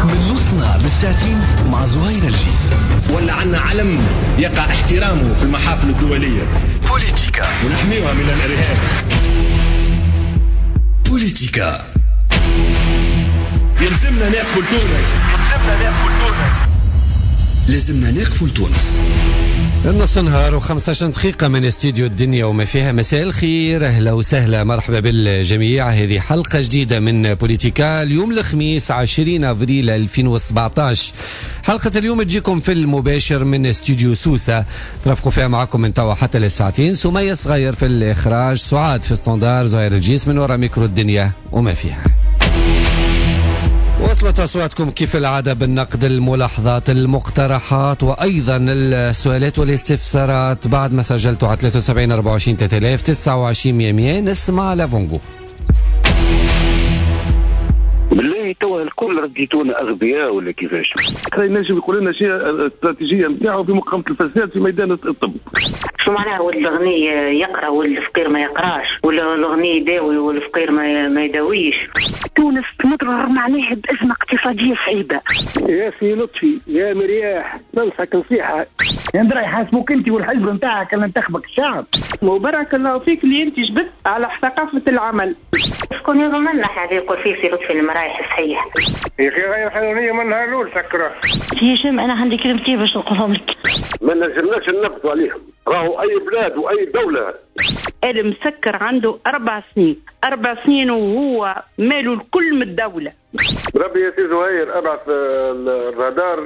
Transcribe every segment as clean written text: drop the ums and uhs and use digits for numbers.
من نصنا بالساعتين مع زهير الجيس. ولا عنا علم يقع احترامه في المحافل الدولية. بوليتيكا ونحميها من الإرهاب. بوليتيكا. يلزمنا نقفل تونس. لازمنا نقفل تونس. النص نهار و15 دقيقة من استديو الدنيا وما فيها. مساء الخير، أهلا وسهلا، مرحبا بالجميع. هذه حلقة جديدة من بوليتيكا اليوم الخميس 20 أفريل 2017. حلقة اليوم تجيكم في المباشر من استديو سوسة، ترافقوا فيها معكم من توا حتى للساعتين. سمية صغير في الإخراج، سعاد في ستاندار، زهير الجيس من وراء ميكرو الدنيا وما فيها. وصلت أصواتكم كيف العادة بالنقد، الملاحظات، المقترحات وأيضا السؤالات والاستفسارات بعد ما سجلتوا على 73 24 3000 29 100. نسمع لافونغو. بالله توا الكل رديتونا اغبياء ولا كيفاش؟ ينجم يقول لنا شيء الاستراتيجيه نتاعو في مقاومه الفساد في ميدان الطب. شو معناها والغني يقرا والفقير ما يقراش، ولا الغني يداوي والفقير ما يداويش؟ تونس تمر معناها بأزمة اقتصادية صعيبة. يا سي لطفي يا مرياح، ننصحك نصيحة، اندرا يحاسبوك انت والحزب نتاعك اللي انتخبك الشعب. وبارك الله فيك اللي انت جبت على ثقافة العمل. شكون يضمن لنا هذا يقول فيه سي لطفي المرايح الصحيح؟ يا اخي غير حيوانية من نهار الاول سكرة. يا هشام انا عندي كلمتين باش نقولهم لك. ما نجمناش ننفذوا عليهم، راهو اي بلاد واي دولة. المسكر عنده 4 سنين، 4 سنين وهو ماله الكل من الدولة. ربي يا سي زهير ابعث الرادار.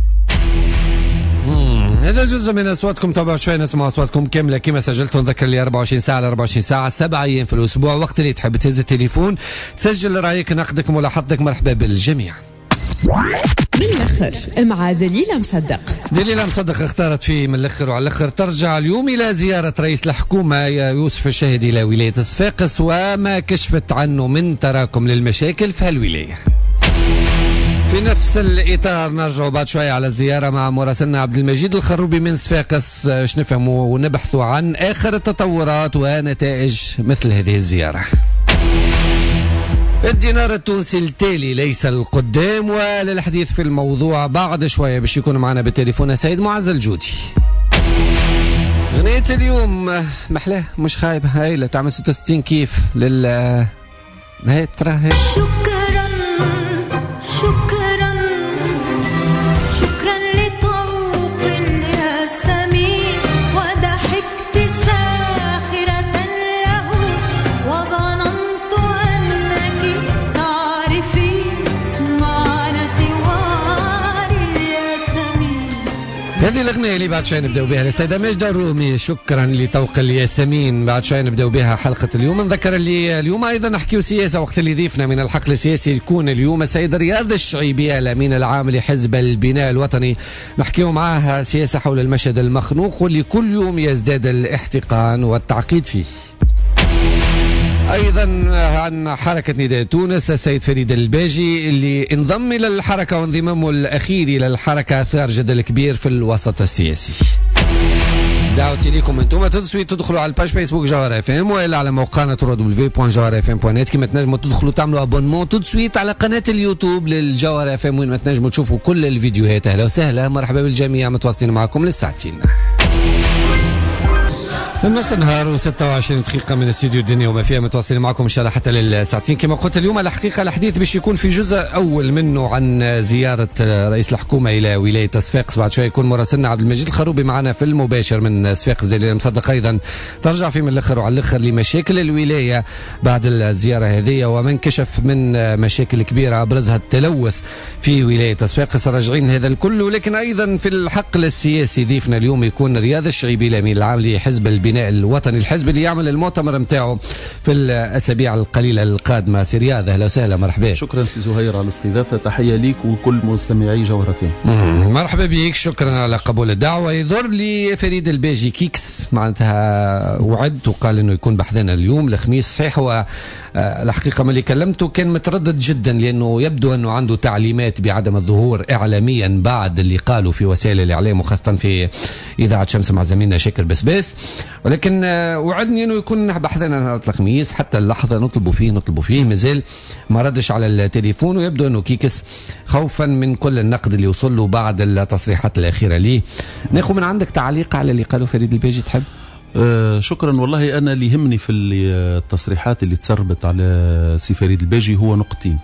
هذا جزء من اصواتكم. تابعوا شوي نسمع اصواتكم كامله كما سجلتوا. نذكر لي 24 ساعه ل 24 ساعه 7 ايام في الاسبوع، وقت اللي تحب تهز التليفون تسجل رايك، نقدك، ملاحظتك. مرحبا بالجميع. من الاخر مع دليلة مصدق. دليلة مصدق اختارت في من الاخر وعلى الاخر ترجع اليوم الى زياره رئيس الحكومه يوسف الشاهد الى ولايه صفاقس وما كشفت عنه من تراكم للمشاكل في هالولايه. في نفس الإطار نرجع بعد شوية على الزيارة مع مراسلنا عبد المجيد الخروبي من صفاقس، باش نفهموا ونبحثوا عن آخر التطورات ونتائج مثل هذه الزيارة. الدينار التونسي التالي ليس القدام، وللحديث في الموضوع بعد شوية باش يكون معنا بالتليفون سيد معز الجودي. غنية اليوم محلاه مش خايبة، هايلة تعمل 66 كيف لل هاي ترى هيك. شكرا لطوق يا سمين، وضحكت ساخرة له وظننت أنك تعرفين معنى سوار الياسمين. هذه الأغنية اللي بعد شوي نبدأ بها للسيدة ماجدة الرومي، شكرا لطوق الياسمين. بعد شوي نبدأ بها حلقة اليوم. نذكر اللي اليوم أيضا نحكيو سياسة، وقت اللي ضيفنا من الحقل السياسي يكون اليوم السيد رياض الشعيبي الأمين العام لحزب البناء الوطني. نحكيو معها سياسة حول المشهد المخنوق واللي كل يوم يزداد الاحتقان والتعقيد فيه. أيضا عن حركة نداء تونس السيد فريد الباجي اللي انضم إلى الحركة، وانضمامه الأخير إلى الحركة أثار جدل كبير في الوسط السياسي. دعوتي لكم انتم تدسوي تدخلوا على الباج فيسبوك جوهر اف ام، والا على موقعنا www.joharfm.net. كما تنجموا تدخلوا تعملوا ابونمون تدسويت على قناه اليوتيوب للجوهر اف ام، وين ما تنجموا تشوفوا كل الفيديوهات. اهلا وسهلا، مرحبا بالجميع، متواصلين معكم للساعتين. النص نهار و26 دقيقة من استوديو الدنيا وما فيها، متواصلين معكم إن شاء الله حتى للساعتين. كما قلت اليوم الحقيقة الحديث باش يكون في جزء أول منه عن زيارة رئيس الحكومة إلى ولاية صفاقس. بعد شوي يكون مراسلنا عبد المجيد الخروبي معنا في المباشر من صفاقس. دليل مصدق أيضا ترجع في من الآخر وعلى الآخر لمشاكل الولاية بعد الزيارة هذه، ومن كشف من مشاكل كبيرة أبرزها التلوث في ولاية صفاقس. راجعين هذا الكل، ولكن أيضا في الحقل السياسي ضيفنا اليوم يكون رياض الشعيبي الأمين العام لحزب البناء الوطني، الحزب اللي يعمل المؤتمر نتاعو في الاسابيع القليله القادمه. سي رياض اهلا وسهلا، مرحبا. شكرا سي زهير على الاستضافه، تحيه ليك وكل مستمعي جوهر فيه. مرحبا بك، شكرا على قبول الدعوه. يظهر لي فريد الباجي كيكس معناتها وعد وقال انه يكون بحثنا اليوم الخميس. صحيح هو الحقيقه ملي كلمته كان متردد جدا، لانه يبدو انه عنده تعليمات بعدم الظهور اعلاميا بعد اللي قالوا في وسائل الاعلام، وخاصه في اذاعه شمس مع زميلنا شاكر بسباس. ولكن وعدني انه يكون بحثنا نهار الخميس حتى اللحظه نطلبوا فيه مازال ما ردش على التليفون، ويبدو انه كيكس خوفا من كل النقد اللي وصل له بعد التصريحات الاخيره ليه. ناخذ من عندك تعليق على اللي قاله فريد الباجي تحب؟ شكرا. والله أنا اللي يهمني في التصريحات اللي تسربت على سي فريد الباجي هو نقطتين.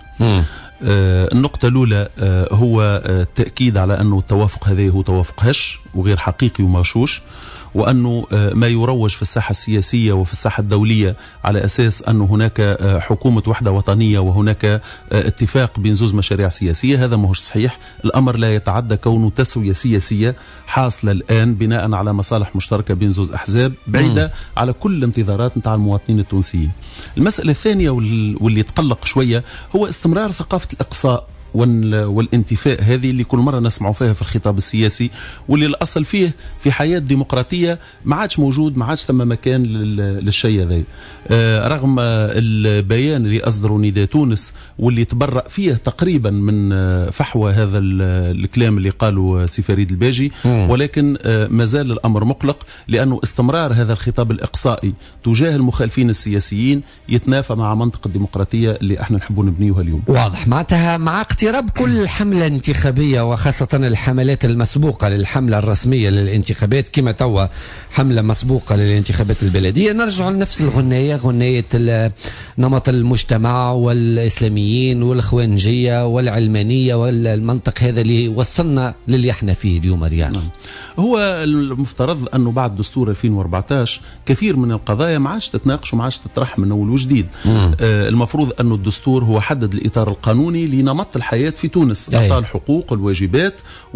النقطة الأولى هو التأكيد على أنه التوافق هذا هو توافق هش وغير حقيقي ومغشوش، وأنه ما يروج في الساحة السياسية وفي الساحة الدولية على أساس أنه هناك حكومة وحدة وطنية وهناك اتفاق بين زوز مشاريع سياسية، هذا ماهوش صحيح. الأمر لا يتعدى كونه تسوية سياسية حاصلة الآن بناء على مصالح مشتركة بين زوز أحزاب بعيدة على كل الانتظارات نتاع المواطنين التونسيين. المسألة الثانية واللي تقلق شوية هو استمرار ثقافة الإقصاء والانتفاء هذه اللي كل مرة نسمعوا فيها في الخطاب السياسي، واللي الأصل فيه في حياة ديمقراطية ما عادش موجود، ما عادش ثم مكان للشيء هذا. رغم البيان اللي أصدره نداء تونس واللي تبرأ فيه تقريبا من فحوى هذا الكلام اللي قاله سي فريد الباجي، ولكن ما زال الأمر مقلق، لأنه استمرار هذا الخطاب الإقصائي تجاه المخالفين السياسيين يتنافى مع منطق الديمقراطية اللي احنا نحبون نبنيوها اليوم. واضح. معناتها مع اقتراب كل حملة انتخابية وخاصة الحملات المسبوقة للحملة الرسمية للانتخابات كما توا حملة مسبوقة للانتخابات البلدية، نرجع لنفس الغنية، غنية نمط المجتمع والإسلاميين والإخوانجية والعلمانية والمنطق هذا اللي وصلنا للي احنا فيه اليوم رياض. هو المفترض أنه بعد دستور 2014 كثير من القضايا ما عادش تتناقش وما عادش تطرح من أول وجديد. المفروض أنه الدستور هو حدد الإطار القانوني لنمط الحياة في تونس، أعطى الحقوق والواجبات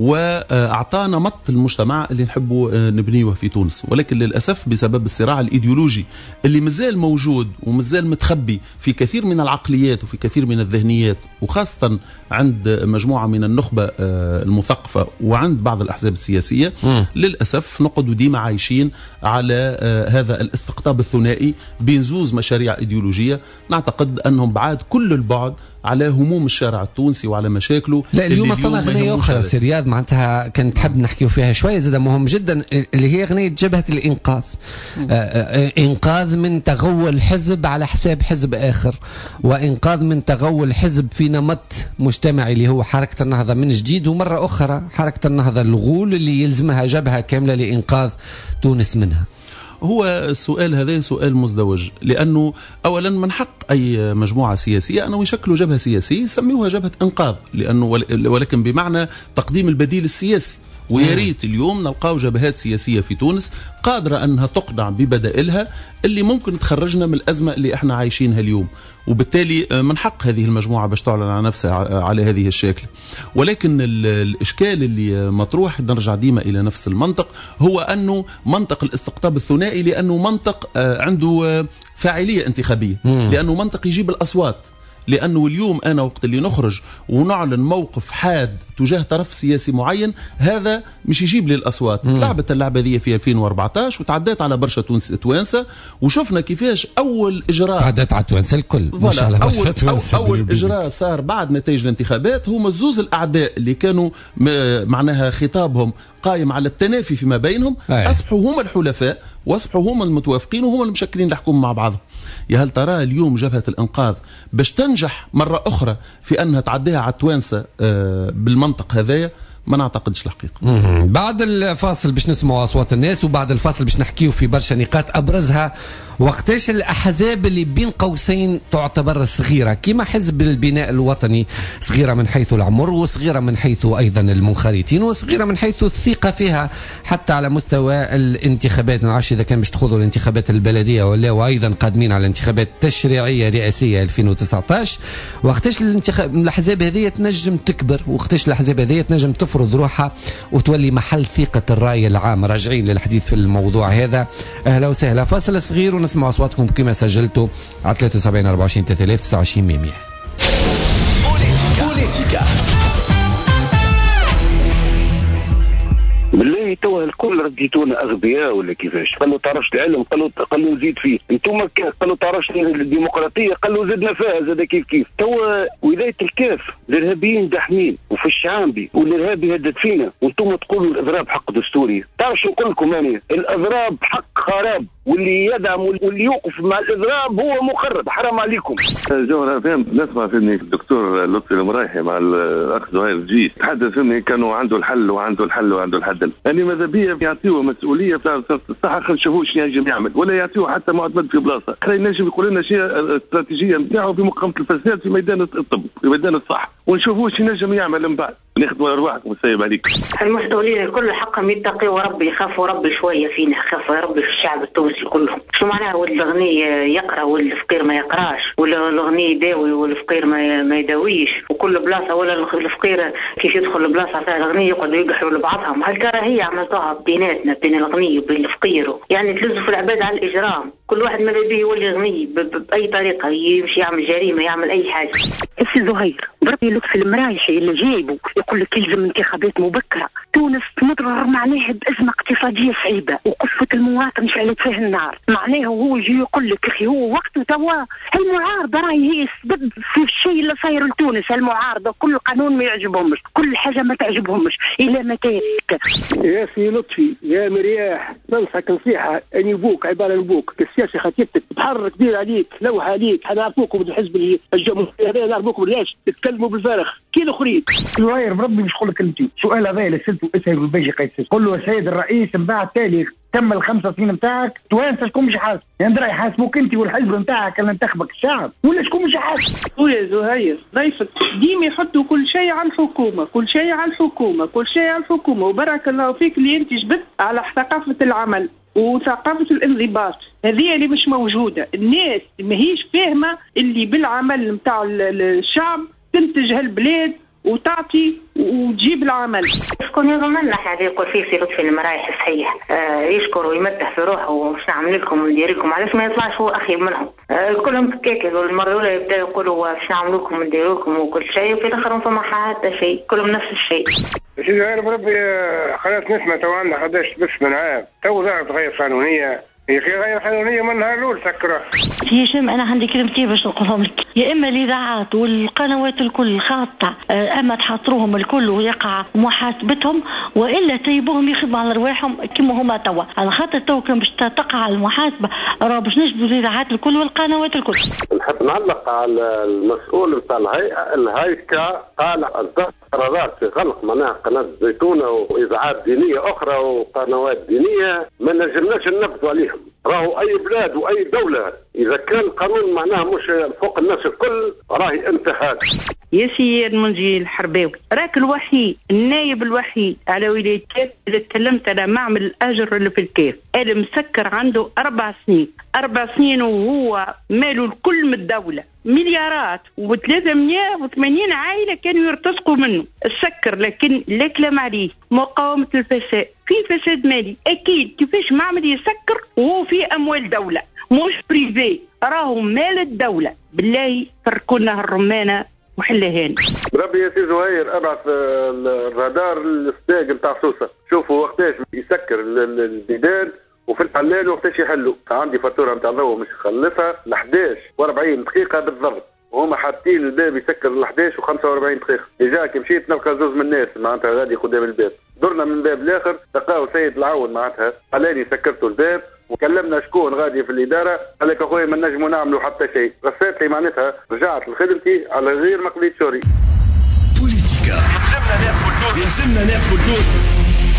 وأعطى نمط المجتمع اللي نحبوا نبنيه في تونس. ولكن للأسف بسبب الصراع الإيديولوجي اللي مازال موجود ومازال متخبي في كثير من العقليات وفي كثير من الذهنيات، وخاصة عند مجموعة من النخبة المثقفة وعند بعض الأحزاب السياسية، للأسف نقعدوا ديما عايشين على هذا الاستقطاب الثنائي بين زوز مشاريع إيديولوجية نعتقد أنهم بعاد كل البعد على هموم الشارع التونسي وعلى مشاكله. لا اليوم فما أغنية أخرى سي رياض معناتها كنت حاب نحكيو فيها شوية زاد مهم جدا، اللي هي أغنية جبهة الإنقاذ. إنقاذ من تغول حزب على حساب حزب آخر، وإنقاذ من تغول حزب في نمط مجتمعي اللي هو حركة النهضة من جديد، ومرة أخرى حركة النهضة الغول اللي يلزمها جبهة كاملة لإنقاذ تونس منها. هو السؤال هذا سؤال مزدوج، لأنه أولا من حق أي مجموعة سياسية أنه يشكلوا جبهة سياسية يسميوها جبهة إنقاذ، لأنه ولكن بمعنى تقديم البديل السياسي. ويا ريت اليوم نلقاو جبهات سياسية في تونس قادرة أنها تقنع ببدائلها اللي ممكن تخرجنا من الأزمة اللي احنا عايشينها اليوم، وبالتالي من حق هذه المجموعة باش تعلن عن نفسها على هذه الشكل. ولكن الإشكال اللي مطروح نرجع ديما إلى نفس المنطق، هو أنه منطق الاستقطاب الثنائي، لأنه منطق عنده فاعلية انتخابية، لأنه منطق يجيب الأصوات. لأنه اليوم أنا وقت اللي نخرج ونعلن موقف حاد تجاه طرف سياسي معين، هذا مش يجيب لي الأصوات. لعبت اللعبة ذي في 2014 وتعديت على برشا توانسة، وشفنا كيفاش أول إجراء تعدت على توانسة الكل. أول إجراء صار بعد نتائج الانتخابات هما الزوز الأعداء اللي كانوا معناها خطابهم قائم على التنافي فيما بينهم، أصبحوا هما الحلفاء وأصبحوا هما المتوافقين وهما المشكلين الحكومة مع بعضهم. يا هل ترى اليوم جبهة الإنقاذ باش تنجح مرة أخرى في أنها تعديها على التوانسة بالمنطق هذايا؟ ما نعتقدش الحقيقة. بعد الفاصل باش نسمعوا أصوات الناس، وبعد الفاصل باش نحكيو في برشا نقاط أبرزها وقتاش الأحزاب اللي بين قوسين تعتبر صغيرة كما حزب البناء الوطني، صغيرة من حيث العمر وصغيرة من حيث أيضا المنخرطين وصغيرة من حيث الثقة فيها حتى على مستوى الانتخابات. ما نعرفش إذا كان باش تخوضوا الانتخابات البلدية ولا، وأيضا قادمين على الانتخابات التشريعية رئاسية 2019. وقتاش الأحزاب هذه تنجم تكبر، وقتاش الأحزاب هذه تنجم تفرض روحها وتولي محل ثقة الرأي العام. راجعين للحديث في الموضوع هذا. أهلا وسهلا. فاصل صغير ونسمع أصواتكم كما سجلتوا على 73 24 3000 29 100. بوليتيكا بالله توا الكل رديتونا اغبياء ولا كيفاش؟ قالوا طرش العلم، قالوا نزيد فيه. انتم قالوا طرش الديمقراطيه، قالوا زدنا فيها زاد كيف كيف. توا ولايه الكاف الارهابيين داحمين وفي الشعابي والارهابي هدد فينا، وانتم تقولوا الاضراب حق دستوري. تعرفوا نقول لكم انا الاضراب حق خراب، واللي يدعم واللي يوقف مع الاضراب هو مخرب. حرام عليكم. جوهر فهمت نسمع فيني الدكتور لطفي المرايحي مع الاخ زهير الجيش تحدث اني كانوا عنده الحل وعنده الحل وعنده الحل. يعني ماذا بيا يعطيوه مسؤوليه بتاع الصحه، خلينا نشوفوا شنو ينجم يعمل، ولا يعطيوه حتى معتمد في بلاصه. خلينا نجم يقول لنا شيء الاستراتيجيه نتاعو في مقاومه الفساد في ميدان الطب في ميدان الصحه، ونشوفوا شنو ينجم يعمل من بعد. ناخذوا ارواحكم والسلام عليكم. المسؤولين الكل حقهم يتقوا ربي، يخافوا ربي شويه فينا، يخافوا ربي في الشعب التونسي كلهم. شو معناها والغني يقرا والفقير ما يقراش، ولا الغني يداوي والفقير ما يداويش، وكل بلاصه ولا الفقير كيف يدخل البلاصه تاع الغني يقعدوا يقحوا لبعضهم. هالكراهيه عملتوها بيناتنا بين الغني وبين الفقير، يعني تلزوا في العباد على الاجرام. كل واحد ماذا بيه يولي غني باي طريقه، يمشي يعمل جريمه يعمل اي حاجه. السي زهير بربي لطفي المرايحي اللي جايبه يقول لك يلزم انتخابات مبكره. تونس تمرر معناها بازمه اقتصاديه صعيبه، وقفه المواطن شعلت فيه النار. معناه هو يجي يقول لك اخي هو وقته توا المعارضه راهي هي السبب في الشيء اللي صاير لتونس. المعارضه كل قانون ما يعجبهمش، كل حاجه ما تعجبهمش. الى متى يا سي لطفي يا مرياح؟ ننصحك نصيحه ان يبوك عباره نبوك السياسه خطيبتك تحرك دير عليك لوح عليك. حنعرفوكم بالحزب الجمهوري هذا، نعرفوكم بالعيش تتكلموا بالفارغ كي الاخرين. زهير بربي مش نقول لك كلمتين. سؤال هذا اللي سالته اسال بالبيجي قيس، قول له السيد الرئيس من بعد تالي كمل 5 سنين نتاعك توانسه شكون مش حاسب؟ يعني راح يحاسبوك انت والحزب نتاعك اللي انتخبك الشعب، ولا شكون مش حاسب؟ ويا زهير ضيفك ديما يحطوا كل شيء على الحكومه، كل شيء على الحكومه، كل شيء على الحكومه. وبارك الله فيك اللي انت جبت على ثقافه العمل وثقافة الانضباط، هذه اللي مش موجودة. الناس ما هيش فاهمة اللي بالعمل متاع الشعب تنتج هالبلاد وتعطي وتجيب العمل. شكون يضمن لنا هذا يقول فيه سي لطفي المرايح صحيح، يشكر ويمدح في روحه وش نعمل لكم وندير لكم، علاش ما يطلعش هو اخي منهم؟ كلهم هكاك المره الاولى يبداو يقولوا واش نعمل لكم وندير لكم وكل شيء، وفي الاخر فما حتى شيء، كلهم نفس الشيء. سيدي غير بربي خلاص نسمع تو عندنا 11 بس من عام تو ظهرت غير قانونيه. هي غير قانونيه من نهار الاول سكرها. يا هشام انا عندي كلمتين باش نقولهم لك. يا اما الاذاعات والقنوات الكل خاطئه، اما تحصروهم الكل ويقع محاسبتهم، والا تيبوهم يخدموا على رواحهم كما هما توا، على خاطر تو كان باش تقع المحاسبه راه باش نجبدوا الاذاعات الكل والقنوات الكل. نحب نعلق على المسؤول نتاع الهيئه قال اصدر قرارات في غلق معناها قناه زيتونه واذاعات دينيه اخرى وقنوات دينيه ما نجمناش ننفذوا عليهم. راهو اي بلاد واي دوله اذا كان القانون معناها مش فوق الناس الكل راهي انتهاك. يا سي المنجي الحرباوي راك الوحيد النايب الوحيد على ولايه كاف اذا تكلمت على معمل الاجر اللي في الكاف، اللي مسكر عنده 4 سنين 4 سنين وهو ماله الكل من الدوله مليارات و380 عائله كانوا يرتزقوا منه السكر، لكن لا كلام عليه. مقاومه الفساد في فساد مالي اكيد، كيفاش معمل يسكر وهو في اموال دوله مش بريفي، راهو مال الدوله. بالله فركونا الرمانه وحلها هاني. ربي يا سي زهير ابعث الرادار الستاق نتاع سوسه، شوفوا وقتاش يسكر البيدان وفي الحلال وقتاش يحلوا. عندي فاتوره نتاع ضوء مش خلفها ل 11 و40 دقيقه بالضبط، وهما حاطين الباب يسكر ل 11 و45 دقيقه. ديجا كي مشيت نلقى زوز من الناس معناتها غادي قدام الباب، درنا من الباب الاخر لقاو سيد العون معناتها قالاني سكرتوا الباب، وكلمنا شكون غادي في الاداره قال لك اخويا ما نجموا نعملوا حتى شيء. رسات لي معناتها رجعت لخدمتي على غير ما قضيت شوري. بوليتيكا لازمنا نقفل تونس،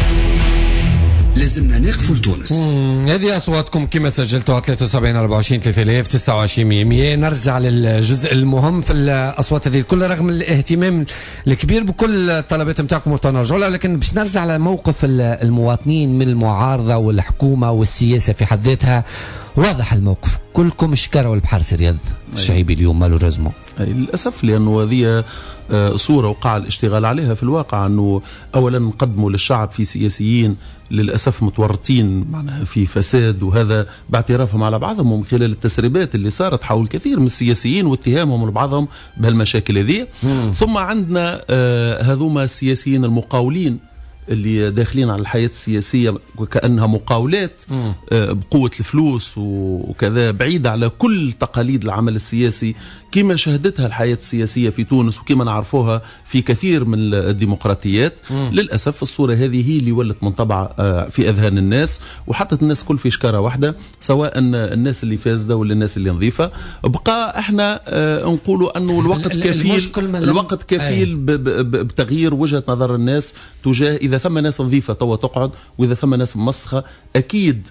لازمنا نقفل تونس. هذه اصواتكم كما سجلتوها 73 24 3000 29 100. نرجع للجزء المهم في الاصوات هذه الكل رغم الاهتمام الكبير بكل الطلبات نتاعكم وتنرجعوا لها، لكن باش نرجع على موقف المواطنين من المعارضه والحكومه والسياسه في حد ذاتها. واضح الموقف، كلكم شكروا البحر رياض الشعيبي اليوم مالو رزمو للأسف، لأنه هذه صورة وقع الاشتغال عليها في الواقع، أنه أولا نقدموا للشعب في سياسيين للأسف متورطين معناها في فساد، وهذا باعترافهم على بعضهم ومن خلال التسريبات اللي صارت حول كثير من السياسيين واتهامهم لبعضهم بهالمشاكل هذه. ثم عندنا هذوما السياسيين المقاولين اللي داخلين على الحياة السياسية وكأنها مقاولات بقوة الفلوس وكذا، بعيدة على كل تقاليد العمل السياسي كما شهدتها الحياة السياسية في تونس وكما نعرفوها في كثير من الديمقراطيات. للأسف الصورة هذه هي اللي ولت منطبعة في أذهان الناس، وحطت الناس كل في شكارة واحدة، سواء الناس اللي فاسدة ولا الناس اللي نظيفة. بقى احنا نقولوا أنه الوقت كفيل بتغيير وجهة نظر الناس تجاه إذا ثم ناس نظيفة توا تقعد، وإذا ثم ناس مسخة أكيد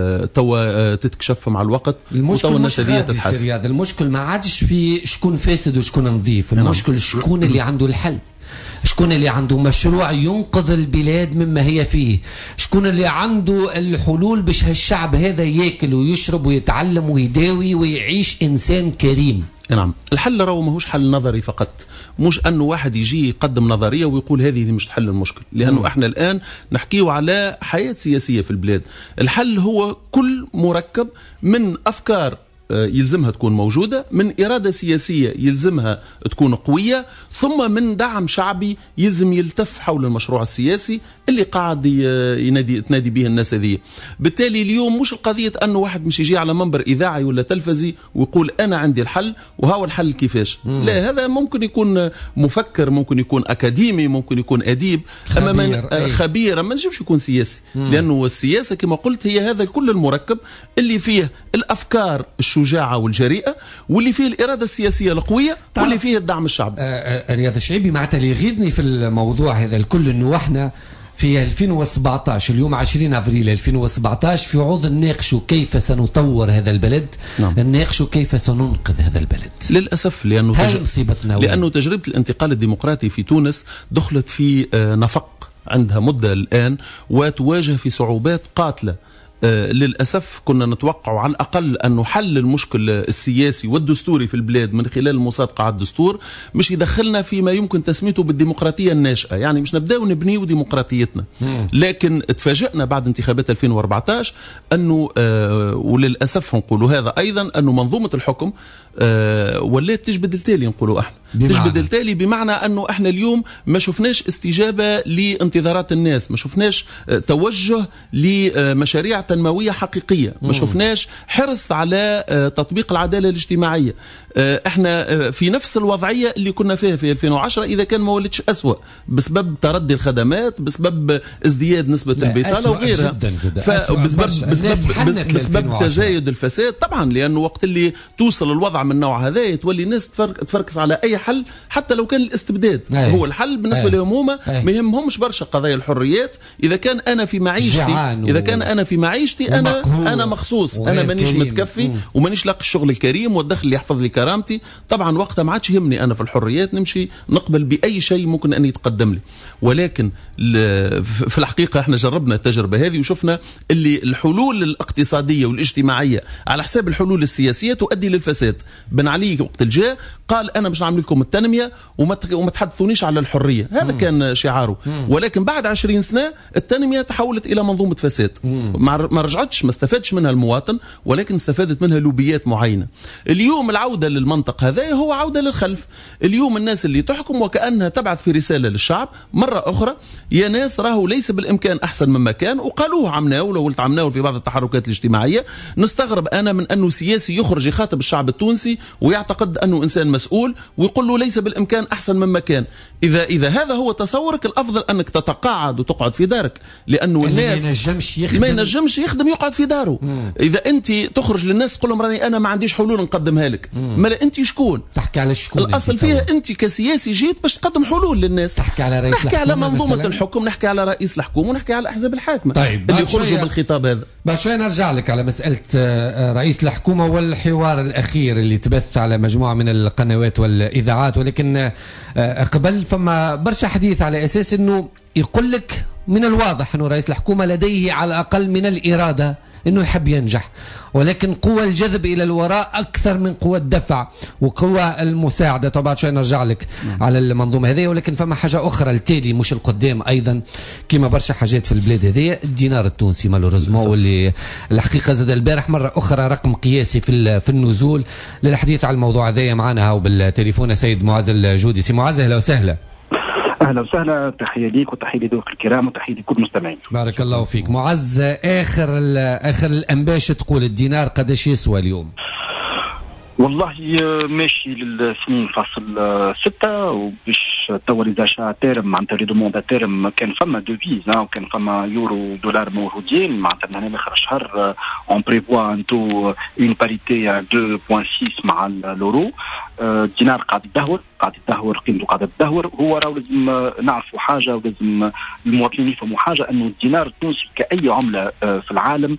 توا تتكشف مع الوقت. المشكل مش غادي المشكل ما عادش في شكون فاسد وشكون نظيف، المشكل شكون اللي عنده الحل، شكون اللي عنده مشروع ينقذ البلاد مما هي فيه، شكون اللي عنده الحلول باش هالشعب هذا ياكل ويشرب ويتعلم ويداوي ويعيش إنسان كريم. نعم، الحل راهو ماهوش حل نظري فقط، مش أنه واحد يجي يقدم نظرية ويقول هذه اللي مش تحل المشكل، لأنه احنا الآن نحكيه على حياة سياسية في البلاد. الحل هو كل مركب من أفكار يلزمها تكون موجودة، من إرادة سياسية يلزمها تكون قوية، ثم من دعم شعبي يلزم يلتف حول المشروع السياسي اللي قاعد تنادي به الناس هذه. بالتالي اليوم مش القضية أنه واحد مش يجي على منبر إذاعي ولا تلفزي ويقول أنا عندي الحل وهو الحل كيفاش. لا، هذا ممكن يكون مفكر، ممكن يكون أكاديمي، ممكن يكون أديب، أما خبير ما نجمش يكون سياسي. لأنه السياسة كما قلت هي هذا كل المركب اللي فيه الأفكار الشجاعة والجريئة، واللي فيه الإرادة السياسية القوية، واللي فيه الدعم الشعبي. رياض الشعيبي معناتها اللي يغيظني في الموضوع هذا الكل انه احنا في 2017 اليوم 20 افريل 2017 في عوض نناقشوا كيف سنطور هذا البلد، نناقشوا كيف سننقذ هذا البلد. للأسف لأنه تجربة الانتقال الديمقراطي في تونس دخلت في نفق عندها مدة الآن وتواجه في صعوبات قاتلة. للأسف كنا نتوقع على الأقل أنه حل المشكل السياسي والدستوري في البلاد من خلال المصادقة على الدستور مش يدخلنا فيما يمكن تسميته بالديمقراطية الناشئة، يعني مش نبدأ نبنيه ديمقراطيتنا. لكن اتفاجئنا بعد انتخابات 2014 أنه وللأسف نقولوا هذا أيضا أنه منظومة الحكم ولات تجبد التالي. نقولوا احنا تجبد التالي بمعنى أنه احنا اليوم ما شفناش استجابة لانتظارات الناس، ما شفناش توجه لمشاريع تنموية حقيقية، ما شفناش حرص على تطبيق العدالة الاجتماعية. احنا في نفس الوضعية اللي كنا فيها في 2010 إذا كان ما ولدش أسوأ بسبب تردي الخدمات، بسبب ازدياد نسبة البطالة وغيرها، بسبب تزايد الفساد. طبعا لأنه وقت اللي توصل الوضع من نوع هذا تولي الناس تفركس على أي حل حتى لو كان الاستبداد هو الحل بالنسبة لهم. هما ما يهمهمش برشا قضايا الحريات. إذا كان أنا في معيشتي أنا مخصوص، أنا مانيش متكفي ومانيش لاقي الشغل الكريم والدخل اللي يحفظ لي كرامتي، طبعا وقتها ما عادش يهمني أنا في الحريات نمشي نقبل بأي شيء ممكن أن يتقدم لي. ولكن في الحقيقة احنا جربنا التجربة هذه وشفنا اللي الحلول الاقتصادية والاجتماعية على حساب الحلول السياسية تؤدي للفساد. بن علي وقت الجاء قال أنا مش نعمل لكم التنمية وما تحدثونيش على الحرية، هذا كان شعاره. ولكن بعد 20 سنة التنمية تحولت إلى منظومة فساد، ما رجعتش، ما استفادش منها المواطن، ولكن استفادت منها لوبيات معينة. اليوم العودة للمنطق هذا هو عودة للخلف. اليوم الناس اللي تحكم وكأنها تبعث في رسالة للشعب مرة أخرى، يا ناس راهو ليس بالإمكان أحسن مما كان، وقالوه عمناول ولو قلت عمناول في بعض التحركات الاجتماعية. نستغرب أنا من أنه سياسي يخرج يخاطب الشعب التونسي ويعتقد أنه إنسان مسؤول ويقول له ليس بالإمكان أحسن مما كان. إذا هذا هو تصورك، الأفضل أنك تتقاعد وتقعد في دارك، لأنه الناس ما ينجمش يخدم يقعد في داره. إذا أنت تخرج للناس تقول لهم راني أنا ما عنديش حلول نقدمها لك، ما أنت شكون؟ تحكي على شكون؟ الأصل فيها أنت كسياسي جيت باش تقدم حلول للناس. تحكي على رئيس نحكي على منظومة الحكم، نحكي على رئيس الحكومة، ونحكي على الأحزاب الحاكمة اللي يخرجوا بالخطاب هذا. بعد شوي نرجع لك على مسألة رئيس الحكومة والحوار الأخير اللي تبث على مجموعة من القنوات والإذاعات، ولكن قبل فما برشا حديث على أساس أنه يقول لك من الواضح أنه رئيس الحكومة لديه على الأقل من الإرادة أنه يحب ينجح، ولكن قوة الجذب إلى الوراء أكثر من قوة الدفع وقوة المساعدة. طبعا شوي نرجع لك على المنظومة هذه، ولكن فما حاجة أخرى التالي مش القدام أيضا كما برشا حاجات في البلاد هذه، الدينار التونسي مالوريزمون، واللي الحقيقة زاد البارح مرة أخرى رقم قياسي في النزول. للحديث على الموضوع هذا معنا هاو بالتليفون سيد معز الجودي. سي معز أهلا وسهلا. اهلا وسهلا، تحيه ليك وتحيه لضيوف الكرام وتحيه لكل المستمعين. بارك الله فيك. معز، اخر الانباء تقول الدينار قداش يسوى اليوم؟ والله ماشي للسنين فاصل 6 وباش توا ليزاشا تيرم معناتها لي دوموند تيرم كان فما دوفيز وكان فما يورو دولار موجودين معناتها من هنا لاخر الشهر اون بريفوا ان تو اون باريتي 2.6 مع اليورو. الدينار قاعد يتدهور قيمته قاعده تدهور. هو راهو لازم نعرفوا حاجه ولازم المواطنين يفهموا حاجه، انه الدينار التونسي كاي عمله في العالم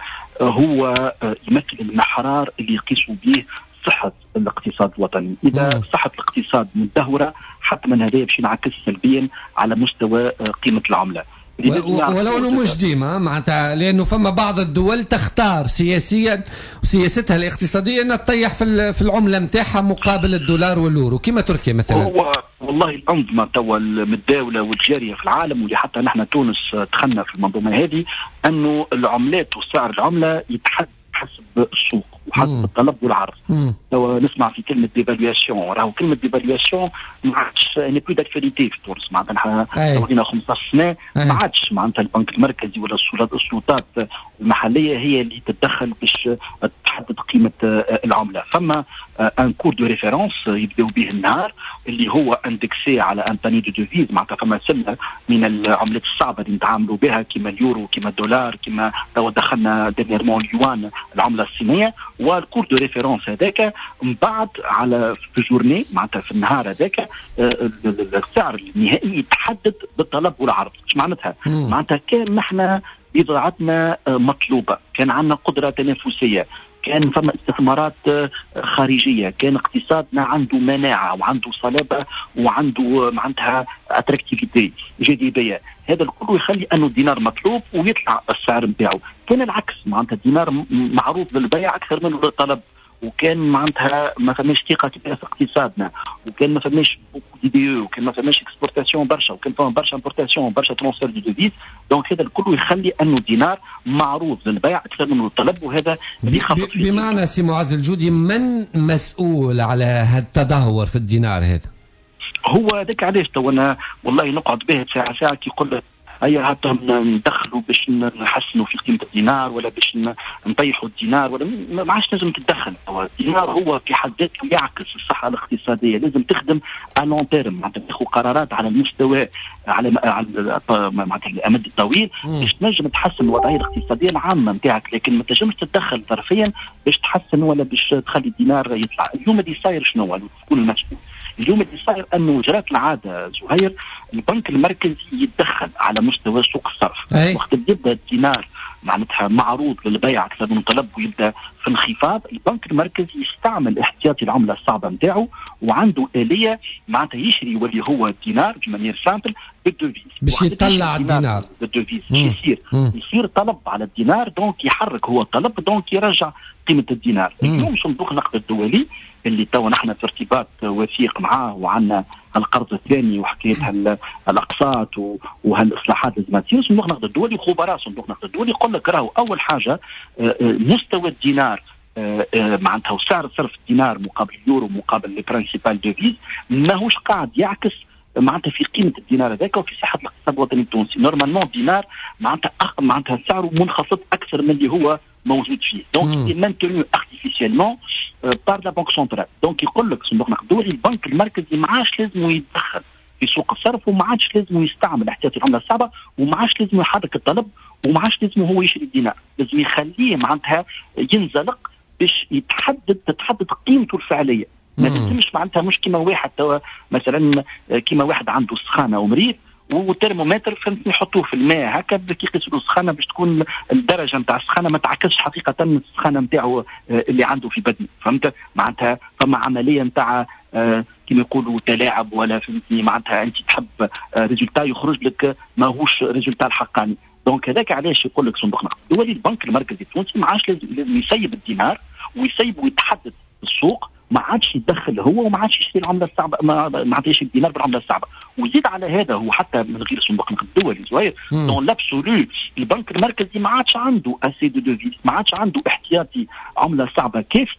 هو يمثل المحرار اللي يقيسوا به صحة الاقتصاد الوطني. إذا صحة الاقتصاد مدهورة حتى من هذا باش ينعكس سلبيا على مستوى قيمة العملة. ولو انه مش ديما معناتها، لانه فما بعض الدول تختار سياسيا وسياستها الاقتصاديه انها تطيح في العمله نتاعها مقابل الدولار واليورو كما تركيا مثلا. هو والله الانظمه توا المتداوله والجاريه في العالم، واللي حتى نحن تونس دخلنا في المنظومه هذه، انه العملات وسعر العمله يتحدد حسب السوق وحسب الطلب والعرض. لو نسمع في كلمه ديفالواسيون، راهو كلمه ديفالواسيون ما عادش ني بلو داكتواليتي في تونس. معناتها نحن ولينا 15 سنه ما عادش معناتها البنك المركزي ولا السلطات المحليه هي اللي تتدخل باش تحدد قيمه العمله. فما ان كور دو ريفيرونس يبداو به النهار اللي هو اندكسي على ان باني دو دوفيز، معناتها فما سله من العملات الصعبه اللي نتعاملوا بها كما اليورو كما الدولار كما توا دخلنا ديرنييرمون اليوان العمله الصينيه. والكور دو ريفيرونس هذاك من بعد على في جورني معناتها في النهار هذاك السعر النهائي يتحدد بالطلب والعرض. ايش معناتها؟ معناتها كان نحن بضاعتنا مطلوبه، كان عندنا قدره تنافسيه، كان فما استثمارات خارجيه، كان اقتصادنا عنده مناعه وعنده صلابه وعنده معناتها اتراكتيفيتي جاذبيه. هذا الكل يخلي انه الدينار مطلوب ويطلع السعر نتاعو. كان العكس، معناتها الدينار معروض للبيع اكثر منه للطلب، وكان معناتها ما فماش ثقه كبيره في اقتصادنا، وكان ما فماش دي بي او، وكان ما فماش اكسبورتاسيون برشا، وكان فما برشا امبورتاسيون برشا ترونسفير دي دوفيز. دونك هذا الكل يخلي انه الدينار معروض للبيع اكثر منه للطلب، وهذا بمعنى سي معز الجودي من مسؤول على هذا التدهور في الدينار هذا؟ هو هذاك علاش تو انا والله نقعد به ساعه كي يقول لك هيا حتى ندخلوا باش نحسنوا في قيمه الدينار ولا باش نطيحوا الدينار ولا ما عادش لازم تتدخل. الدينار هو في حد ذاته يعكس الصحه الاقتصاديه، لازم تخدم على لون تيرم، معناتها تاخذ قرارات على المستوى على معناتها الامد الطويل باش تنجم تحسن الوضعيه الاقتصاديه العامه نتاعك، لكن ما تنجمش تتدخل طرفيا باش تحسن ولا باش تخلي الدينار يطلع. اليوم اللي صاير شنو هو؟ تكون المشكله اليوم اللي صاير انه جرت العاده زهير البنك المركزي يتدخل على مستوى سوق الصرف. وقت يبدا الدينار معناتها معروض للبيع اكثر من طلب ويبدا في انخفاض، البنك المركزي يستعمل احتياطي العمله الصعبه نتاعو، وعنده اليه معناتها يشري واللي هو الدينار بمانيير سامبل بالدوفيز باش يطلع الدينار بالدوفيز. يصير طلب على الدينار، دونك يحرك هو الطلب، دونك يرجع قيمه الدينار. اليوم صندوق النقد الدولي اللي توا نحن في ارتباط وثيق معاه وعندنا القرض الثاني وحكايه الاقساط وهالاصلاحات لازم تصير، صندوق النقد الدولي وخبراء صندوق النقد الدولي يقول لك راهو اول حاجه مستوى الدينار معناتها وسعر صرف الدينار مقابل اليورو مقابل لي برينسيبال دوفيز ماهوش قاعد يعكس معناتها في قيمه الدينار هذاك وفي صحه الاقتصاد الوطني التونسي. نورمالمون الدينار معناتها سعره منخفض اكثر من اللي هو موجود فيه، دونك il est maintenu artificiellement par la banque centrale. دونك يقول لك صندوق النقد الدولي البنك المركزي ما عادش لازم يتدخل في سوق الصرف، وما عادش لازم يستعمل احتياطي العمله الصعبه، وما عادش لازم يحرك الطلب، وما عادش لازم هو يشري الدينار، لازم يخليه معناتها ينزلق باش تتحدد قيمته الفعليه. ما لازمش معناتها مش كيما واحد توا مثلا كيما واحد عنده سخانه ومريض والترمومتر فهمتني يحطوه في الماء هكا باش يقيسوا السخانه باش تكون الدرجه نتاع السخانه ما تعكسش حقيقه السخانه نتاعو اللي عنده في بدنه. فهمت معناتها فما عمليه نتاع كما يقولوا تلاعب ولا فهمتني معناتها انت تحب ريزولتا يخرج لك ماهوش ريزولتا الحقاني. دونك هذاك علاش يقول لك صندوق النقد الدولي البنك المركزي التونسي ما عادش لازم يسيب الدينار ويسيب ويتحدد السوق، ما عادش يدخل هو وما عادش يشتري العمله الصعبه، ما عادش الدينار بالعمله الصعبه. ويزيد على هذا هو حتى من غير صندوق النقد الدولي زهير دون لابسولو البنك المركزي ما عادش عنده اسي دو دوفيز، ما عادش عنده احتياطي عمله صعبه كيف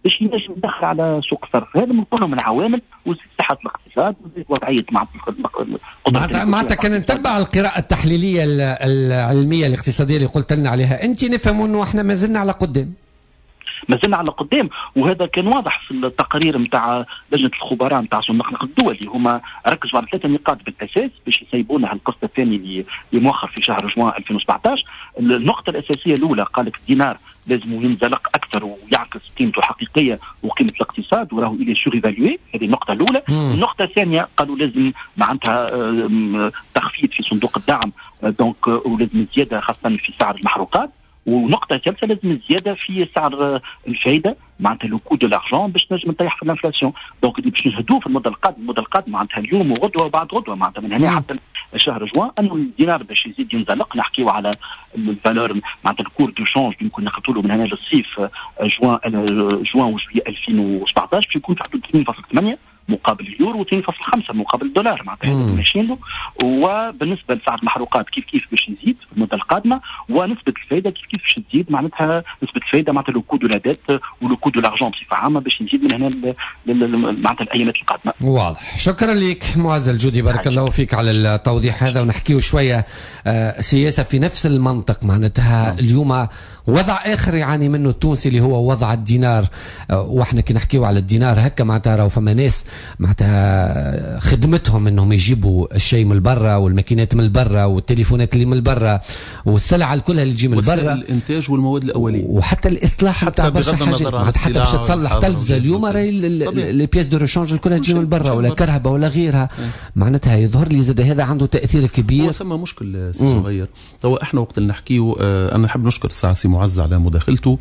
باش ينجم يدخل على سوق الصرف. هذا من كلهم من عوامل وصحه الاقتصاد ووضعيه معناتها كان نتبع القراءه التحليليه العلميه الاقتصاديه اللي قلت لنا عليها انت، نفهم انه احنا ما زلنا على قدام. ما زلنا على قدام، وهذا كان واضح في التقارير نتاع لجنه الخبراء نتاع صندوق النقد الدولي. هما ركزوا على 3 نقاط بالاساس باش يسيبونا على القسط الثاني اللي مؤخر في شهر جوان 2017. النقطه الاساسيه الاولى قال لك الدينار لازم ينزلق اكثر ويعكس قيمته الحقيقيه وقيمه الاقتصاد، وراه الى سوريفالوي. هذه النقطه الاولى. النقطه الثانيه قالوا لازم معناتها تخفيض في صندوق الدعم دونك، ولازم زياده خاصه في سعر المحروقات. ونقطة ثالثة لازم زيادة في سعر الفائدة معناتها لو كو دو لارجون باش نجم نطيح في الانفلاسيون. دونك باش نهدوه في المدى القادم معناتها اليوم وغدوة وبعد غدوة معناتها من هنا حتى شهر جوان انه الدينار باش يزيد ينزلق. نحكيو على الفالور معناتها الكور دو شونج يمكن نقولوا من هنا للصيف جوان وجوية 2017 باش يكون في حدود 2.8 مقابل اليورو و2.5 مقابل الدولار معناتها ماشيين له. وبالنسبه لسعر المحروقات كيف باش يزيد في المده القادمه، ونسبه الفائده كيف باش تزيد معناتها نسبه الفائده معناتها لو كو دو لا ديت ولو كو دو لارجون بصفه عامه باش يزيد من هنا معناتها الايامات القادمه. واضح. شكرا لك معز الجودي، بارك الله فيك على التوضيح هذا. ونحكيو شويه سياسه في نفس المنطق معناتها اليوم وضع اخر يعاني منه التونسي اللي هو وضع الدينار. واحنا كي نحكيو على الدينار هكا معناتها راهو فما ناس معناتها خدمتهم انهم يجيبوا الشيء من برا والماكينات من برا والتليفونات اللي من برا والسلع كلها اللي تجي من برا، الانتاج والمواد الاوليه وحتى الاصلاح نتاع برشا حاجات. حتى باش تصلح تلفزه اليوم راهي لي بياس دو ريشانج كلها تجي من برا ولا كرهبه ولا غيرها. معناتها يظهر لي زاد هذا عنده تاثير كبير. ثم مشكل سي صغير. توا احنا وقت اللي نحكيو انا نحب نشكر الساعه سي معز على مداخلته.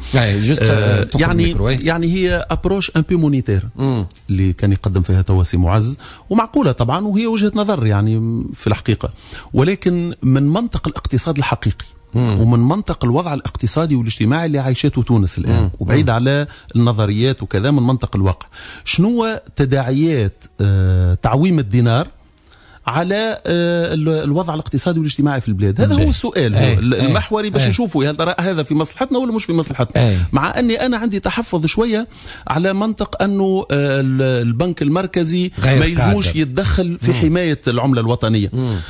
يعني هي ابروش ان بو مونيتير اللي كان يقدم فيها تواسي معز، ومعقوله طبعا وهي وجهه نظر يعني في الحقيقه، ولكن من منطق الاقتصاد الحقيقي ومن منطق الوضع الاقتصادي والاجتماعي اللي عايشته تونس الآن، وبعيد على النظريات وكذا، من منطق الواقع. شنو تداعيات تعويم الدينار على الوضع الاقتصادي والاجتماعي في البلاد؟ هذا هو السؤال المحوري باش نشوفوا هل ترى هذا في مصلحتنا ولا مش في مصلحتنا. مع اني انا عندي تحفظ شويه على منطق انه البنك المركزي ما يلزموش يتدخل في حمايه العمله الوطنيه.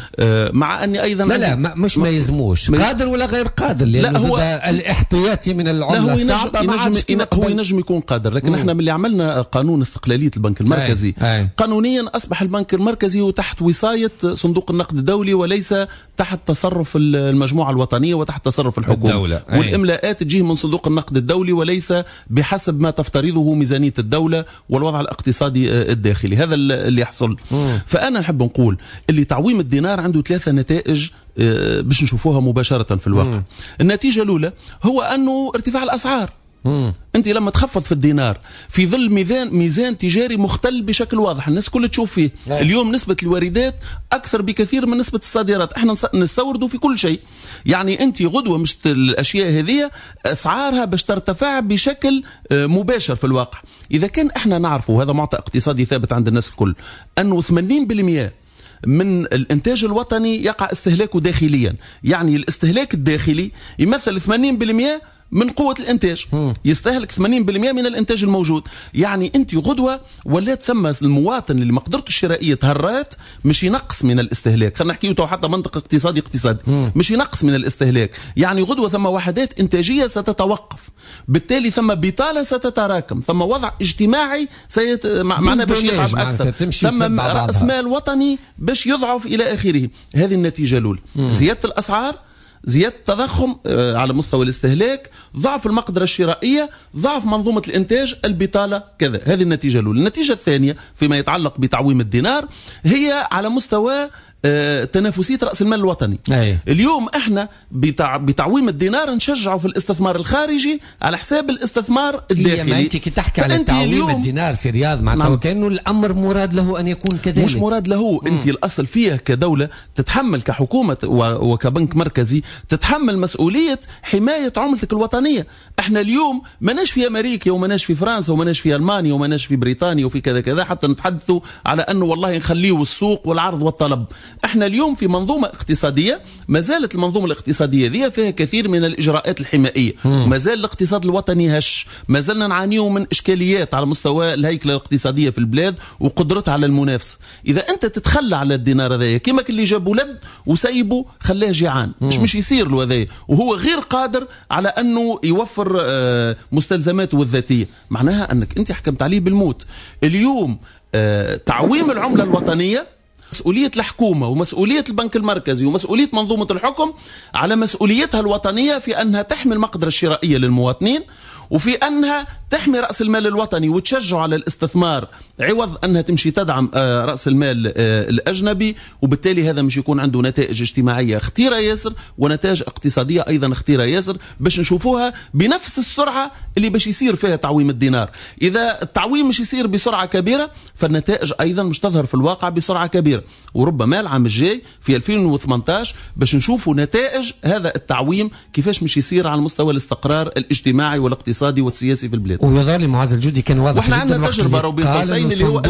مع اني ايضا مش ما يلزموش، قادر ولا غير قادر، لان هو الاحتياطي من العمله الصعبه هو ينجم يكون قادر. لكن احنا من اللي عملنا قانون استقلاليه البنك المركزي قانونيا اصبح البنك المركزي وتحت وصاية صندوق النقد الدولي وليس تحت تصرف المجموعة الوطنية وتحت تصرف الحكومة. والإملاءات تجيه من صندوق النقد الدولي وليس بحسب ما تفترضه ميزانية الدولة والوضع الاقتصادي الداخلي. هذا اللي يحصل. فأنا نحب نقول اللي تعويم الدينار عنده 3 نتائج باش نشوفوها مباشرة في الواقع. النتيجة الأولى هو أنه ارتفاع الأسعار. انت لما تخفض في الدينار في ظل ميزان تجاري مختل بشكل واضح، الناس كل تشوف فيه. اليوم نسبة الواردات اكثر بكثير من نسبة الصادرات، احنا نستوردوا في كل شيء. يعني انت غدوة مش الاشياء هذه اسعارها باش ترتفع بشكل مباشر في الواقع. اذا كان احنا نعرفوا هذا معطى اقتصادي ثابت عند الناس الكل انه 80% من الانتاج الوطني يقع استهلاكه داخليا، يعني الاستهلاك الداخلي يمثل 80% من قوة الانتاج، يستهلك 80% من الانتاج الموجود. يعني انت غدوة ولات ثم المواطن اللي مقدرته الشرائية تهرات مش ينقص من الاستهلاك. خلينا نحكيو تو حتى منطق اقتصادي مش ينقص من الاستهلاك. يعني غدوة ثم وحدات انتاجية ستتوقف، بالتالي ثم بطالة ستتراكم، ثم وضع اجتماعي معنا باش يضعف اكثر، ثم رأس مال وطني باش يضعف الى اخره. هذه النتيجة الاولى. زيادة الاسعار، زيادة التضخم على مستوى الاستهلاك، ضعف المقدرة الشرائية، ضعف منظومة الإنتاج، البطالة، كذا. هذه النتيجة الأولى. النتيجة الثانية فيما يتعلق بتعويم الدينار هي على مستوى تنافسية رأس المال الوطني. اليوم احنا بتعويم الدينار نشجعه في الاستثمار الخارجي على حساب الاستثمار الداخلي. ما انت كي تحكي على تعويم الدينار سي رياض معناتها كأنه الأمر مراد له أن يكون كذلك. مش مراد له. انت الأصل فيها كدولة تتحمل كحكومة وكبنك مركزي تتحمل مسؤولية حماية عملتك الوطنية. احنا اليوم ماناش في أمريكا وماناش في فرنسا وماناش في ألمانيا وماناش في بريطانيا وفي كذا كذا حتى نتحدثوا على أنه والله نخليه السوق والعرض والطلب. احنا اليوم في منظومة اقتصادية، ما زالت المنظومة الاقتصادية ذي فيها كثير من الإجراءات الحمائية، ما زال الاقتصاد الوطني هش، ما زلنا نعانيه من إشكاليات على مستوى الهيكلة الاقتصادية في البلاد وقدرتها على المنافسة. إذا أنت تتخلى على الدينار هذايا كيما اللي جاب ولد وسيبه خلاه جيعان، مش يصير له هذايا، وهو غير قادر على أنه يوفر مستلزماته الذاتية، معناها أنك أنت حكمت عليه بالموت. اليوم تعويم العملة الوطنية مسؤولية الحكومة ومسؤولية البنك المركزي ومسؤولية منظومة الحكم على مسؤوليتها الوطنية في أنها تحمي المقدرة الشرائية للمواطنين، وفي أنها تحمي رأس المال الوطني وتشجع على الاستثمار عوض أنها تمشي تدعم رأس المال الأجنبي، وبالتالي هذا مش يكون عنده نتائج اجتماعية خطيرة ياسر ونتائج اقتصادية أيضا خطيرة ياسر باش نشوفوها بنفس السرعة اللي باش يصير فيها تعويم الدينار. إذا التعويم مش يصير بسرعة كبيرة فالنتائج أيضا مش تظهر في الواقع بسرعة كبيرة، وربما العام الجاي في 2018 باش نشوفوا نتائج هذا التعويم كيفاش مش يصير على مستوى الاستقرار الاجتماعي والاقتصادي والسياسي في البلاد. ويظل معاذ الجودي كان واضح واحنا عندنا تجربة بين قوسين اللي هو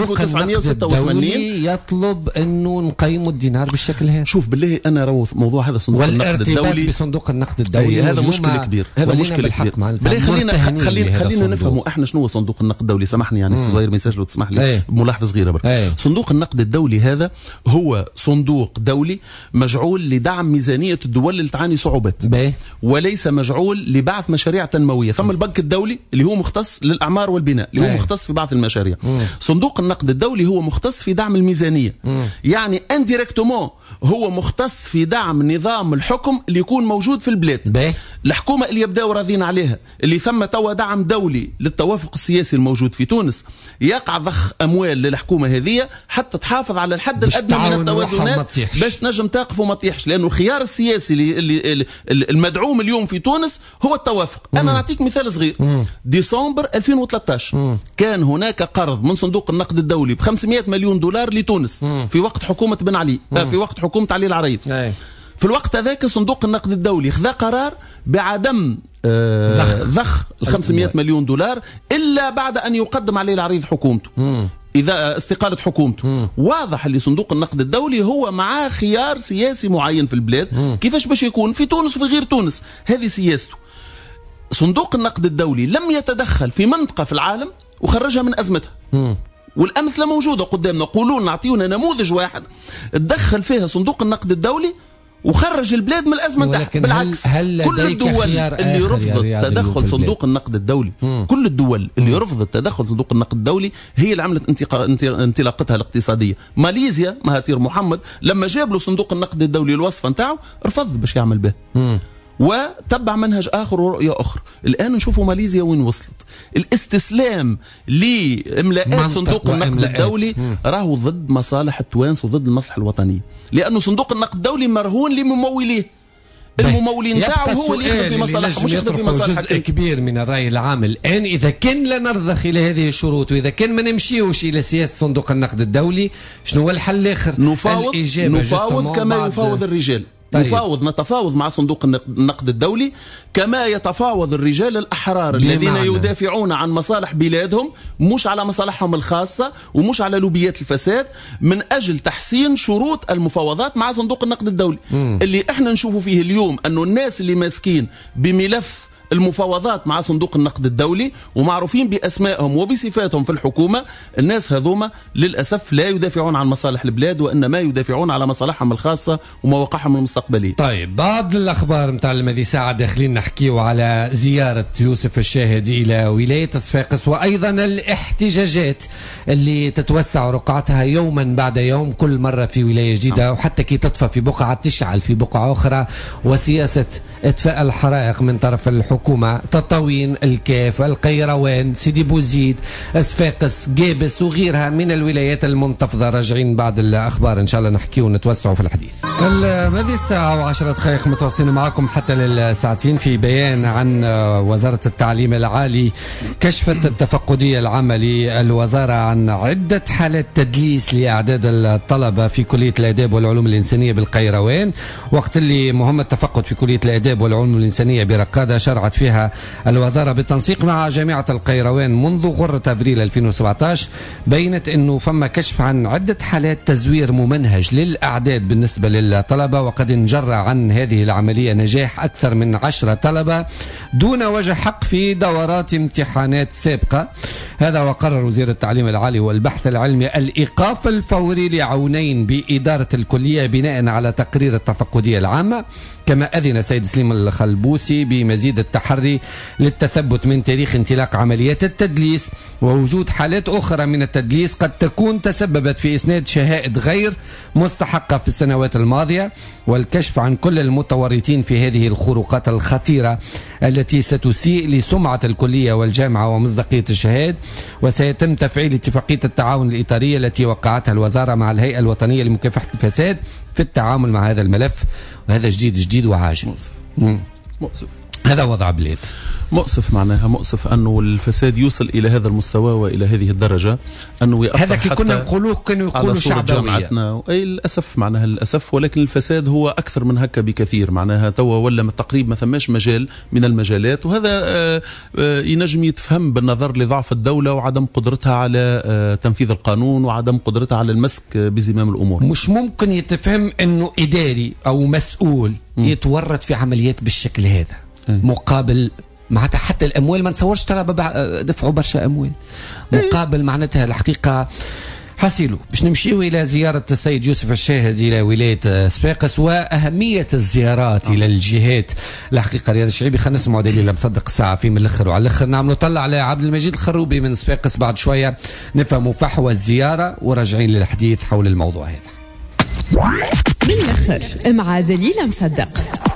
1986 يطلب انه نقيموا الدينار بالشكل هذا. شوف بالله انا رو موضوع هذا صندوق النقد الدولي بصندوق النقد الدولي هذا مشكل كبير، هذا مشكل كبير. بالله خلينا نفهموا احنا شنو هو صندوق النقد الدولي. سامحني يعني الصغير ما يسجل وتسمح لي بملاحظة صغيرة برك. صندوق النقد الدولي هذا هو صندوق دولي مجعول لدعم ميزانية الدول اللي تعاني صعوبات، وليس مجعول لبعث مشاريع تنموية. ثم البنك الدولي اللي هو مختص للأعمار والبناء اللي هو مختص في بعض المشاريع. صندوق النقد الدولي هو مختص في دعم الميزانية، يعني انديريكتومون هو مختص في دعم نظام الحكم اللي يكون موجود في البلاد. الحكومة اللي يبداو راضين عليها اللي ثم توا دعم دولي للتوافق السياسي الموجود في تونس، يقع ضخ أموال للحكومة هذه حتى تحافظ على الحد الأدنى من التوازنات باش تنجم تقف وما تطيحش، لأنه الخيار السياسي اللي المدعوم اليوم في تونس هو التوافق. أنا نعطيك مثال صغير. ديسمبر 2013 كان هناك قرض من صندوق النقد الدولي ب 500 مليون دولار لتونس في وقت حكومة بن علي، في وقت حكومة علي العريض. في الوقت هذاك صندوق النقد الدولي خذا قرار بعدم ضخ ال 500 مليون دولار إلا بعد أن يقدم عليه العريض حكومته إذا استقالة حكومته. واضح اللي صندوق النقد الدولي هو معاه خيار سياسي معين في البلاد كيفاش باش يكون في تونس وفي غير تونس، هذه سياسته. صندوق النقد الدولي لم يتدخل في منطقة في العالم وخرجها من أزمتها، والأمثلة موجودة قدامنا. قولوا نعطيونا نموذج واحد تدخل فيها صندوق النقد الدولي وخرج البلاد من الأزمة تحت. بالعكس كل الدول اللي رفضت تدخل صندوق النقد الدولي، كل الدول اللي رفضت تدخل صندوق النقد الدولي هي اللي عملت انطلاقتها الاقتصادية. ماليزيا مهاتير محمد لما جاب له صندوق النقد الدولي الوصفة نتاعو رفض باش يعمل به وتبع منهج آخر ورؤية أخرى. الآن نشوفوا ماليزيا وين وصلت. الاستسلام لإملاءات صندوق النقد الدولي راهو ضد مصالح التوانس وضد المصلحة الوطنية، لأنه صندوق النقد الدولي مرهون لمموليه. الممولين تاعو هو اللي يخدم في مصالحه مش يخدم في مصالحه. جزء كبير من الرأي العام الآن إذا كان لا نرضخ إلى هذه الشروط وإذا كان ما نمشيوش إلى سياسة صندوق النقد الدولي، شنو هو الحل الآخر؟ نفاوض كما يفاوض الرجال. نتفاوض مع صندوق النقد الدولي كما يتفاوض الرجال الأحرار الذين يدافعون عن مصالح بلادهم، مش على مصالحهم الخاصة ومش على لوبيات الفساد، من أجل تحسين شروط المفاوضات مع صندوق النقد الدولي. اللي احنا نشوفه فيه اليوم أنه الناس اللي ماسكين بملف المفاوضات مع صندوق النقد الدولي ومعروفين بأسمائهم وبصفاتهم في الحكومة، الناس هذوما للأسف لا يدافعون عن مصالح البلاد وإنما يدافعون على مصالحهم الخاصة ومواقعهم المستقبلية. طيب بعض الأخبار متاع المدي ساعة داخلين نحكيو على زيارة يوسف الشاهدي إلى ولاية صفاقس، وأيضا الاحتجاجات اللي تتوسع رقعتها يوما بعد يوم كل مرة في ولاية جديدة، وحتى كي تطفى في بقعة تشعل في بقعة أخرى، وسياسة إطفاء الحرائق من طرف الحكومة. تطاوين، الكاف، القيروان، سيدي بوزيد، صفاقس، جابس وغيرها من الولايات المنتفضة. راجعين بعد الأخبار إن شاء الله نحكي ونتوسعوا في الحديث. هذه الساعة و10 دقائق متواصلين معكم حتى للساعتين في بيان عن وزارة التعليم العالي. كشفت التفقدية العامة للوزارة عن عدة حالات تدليس لأعداد الطلبة في كلية الآداب والعلوم الإنسانية بالقيروان، وقت اللي مهمة التفقد في كلية الآداب والعلوم الإنسانية برقادة شرعت راجعت فيها الوزارة بالتنسيق مع جامعة القيروان منذ غرة أفريل 2017 بينت أنه فما كشف عن عدة حالات تزوير ممنهج للأعداد بالنسبة للطلبة، وقد انجر عن هذه العملية نجاح أكثر من 10 طلبة دون وجه حق في دورات امتحانات سابقة. هذا وقرر وزير التعليم العالي والبحث العلمي الإيقاف الفوري لعونين بإدارة الكلية بناء على تقرير التفقدية العامة. كما أذن سيد سليم الخلبوسي بمزيد التحري للتثبت من تاريخ انطلاق عمليات التدليس ووجود حالات أخرى من التدليس قد تكون تسببت في إسناد شهائد غير مستحقة في السنوات الماضية، والكشف عن كل المتورطين في هذه الخروقات الخطيرة التي ستسيء لسمعة الكلية والجامعة ومصداقية الشهاد. وسيتم تفعيل اتفاقية التعاون الإطارية التي وقعتها الوزارة مع الهيئة الوطنية لمكافحة الفساد في التعامل مع هذا الملف، وهذا جديد وعاجل. مؤسف. هذا وضع بلاد مؤسف، معناها مؤسف أنه الفساد يوصل إلى هذا المستوى وإلى هذه الدرجة، أنه يأثر هذا كي كنا نقولوه كانوا يقولوا شعبوية. أي للأسف، معناها للأسف، ولكن الفساد هو أكثر من هكا بكثير. معناها توا ولا تقريبا ما ثماش مجال من المجالات، وهذا ينجم يتفهم بالنظر لضعف الدولة وعدم قدرتها على تنفيذ القانون وعدم قدرتها على المسك بزمام الأمور. مش ممكن يتفهم أنه إداري أو مسؤول يتورط في عمليات بالشكل هذا مقابل معناتها حتى الأموال ما نتصورش ترى دفعوا برشا أموال مقابل معناتها الحقيقة حسيلو. باش نمشيو إلى زيارة السيد يوسف الشاهد إلى ولاية صفاقس وأهمية الزيارات إلى الجهات. الحقيقة رياض الشعيبي خلينا نسمعوا دليل مصدق الساعة في من الأخر وعلى الأخر نعملوا طلع على عبد المجيد الخروبي من صفاقس بعد شوية نفهموا فحوى الزيارة وراجعين للحديث حول الموضوع هذا. من الأخر مع دليل مصدق.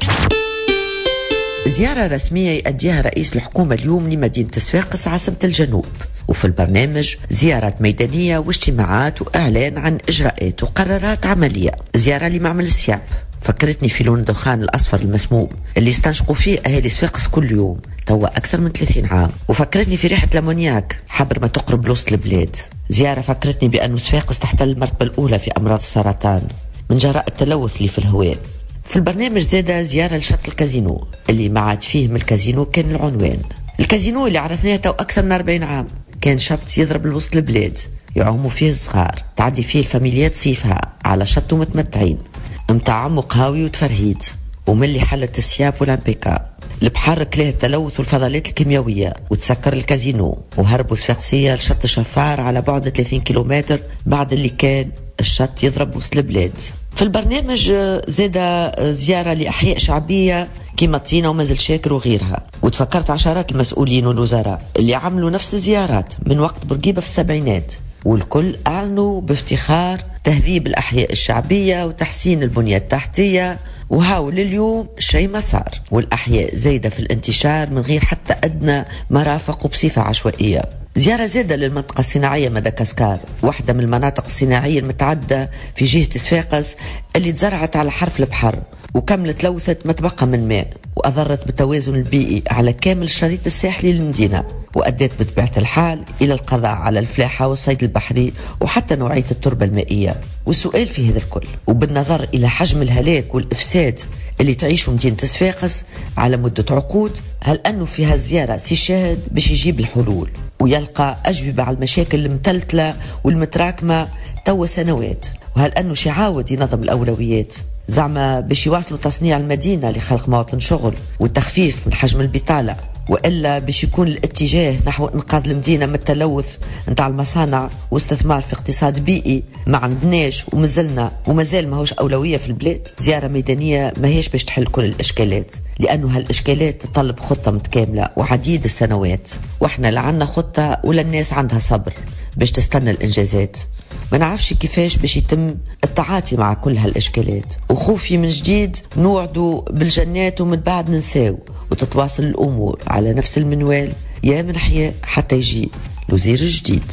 زيارة رسمية يؤديها رئيس الحكومة اليوم لمدينة صفاقس عاصمة الجنوب، وفي البرنامج زيارات ميدانية واجتماعات وإعلان عن إجراءات وقرارات عملية. زيارة لمعمل السياب فكرتني في لون الدخان الأصفر المسموم اللي استنشقوا فيه أهالي صفاقس كل يوم توا أكثر من 30 عام، وفكرتني في ريحة لامونياك حبر ما تقرب لوسط البلاد. زيارة فكرتني بأن صفاقس تحتل المرتبة الأولى في أمراض السرطان من جراء التلوث اللي في الهواء. في البرنامج زاد زيارة لشط الكازينو اللي ما عاد فيه من الكازينو كان العنوان. الكازينو اللي عرفناه تو أكثر من 40 عام كان شط يضرب لوسط البلاد يعوموا فيه الصغار، تعدي فيه الفاميليات صيفها على شط متمتعين متاع قهاوي وتفرهيد. وملي حلت السياب والامبيكا البحر كلاه التلوث والفضلات الكيميائية وتسكر الكازينو وهربوا صفاقسية لشط شفار على بعد 30 كيلومتر بعد اللي كان الشط يضرب وسط البلاد. في البرنامج زاد زيارة لأحياء شعبية كيما طينة ومازل شاكر وغيرها، وتفكرت عشرات المسؤولين والوزراء اللي عملوا نفس الزيارات من وقت بورقيبة في السبعينات، والكل أعلنوا بافتخار تهذيب الأحياء الشعبية وتحسين البنية التحتية. وهاو لليوم شيء ما صار، والأحياء زايدة في الانتشار من غير حتى أدنى مرافق وبصفة عشوائية. زيارة زادة للمنطقة الصناعية مدغشقر، واحدة من المناطق الصناعية المتعدة في جهة صفاقس اللي تزرعت على حرف البحر وكملت لوثت ما تبقى من ماء وأضرت بالتوازن البيئي على كامل الشريط الساحلي للمدينة، وأدت بطبيعة الحال إلى القضاء على الفلاحة والصيد البحري وحتى نوعية التربة المائية. والسؤال في هذا الكل وبالنظر إلى حجم الهلاك والإفساد اللي تعيشه مدينة صفاقس على مدة عقود، هل أنه في هالزيارة سي شاهد باش يجيب الحلول ويلقى أجوبة على المشاكل المتلتلة والمتراكمة توا سنوات؟ وهل أنه شي عاود ينظم الأولويات زعما باش يواصلوا تصنيع المدينة لخلق مواطن شغل والتخفيف من حجم البطالة، وإلا باش يكون الاتجاه نحو إنقاذ المدينة من التلوث نتاع المصانع واستثمار في اقتصاد بيئي ما عندناش ومازلنا ومازال ماهوش أولوية في البلاد؟ زيارة ميدانية ما هيش باش تحل كل الإشكالات، لأنه هالإشكالات تطلب خطة متكاملة وعديد السنوات، وإحنا لا عندنا خطة ولا الناس عندها صبر باش تستنى الإنجازات. ما نعرفش كيفاش باش يتم التعاطي مع كل هالإشكالات، وخوفي من جديد نوعدوا بالجنات ومن بعد ننساو وتتواصل الأمور على نفس المنوال يا من حياء حتى يجي الوزير الجديد.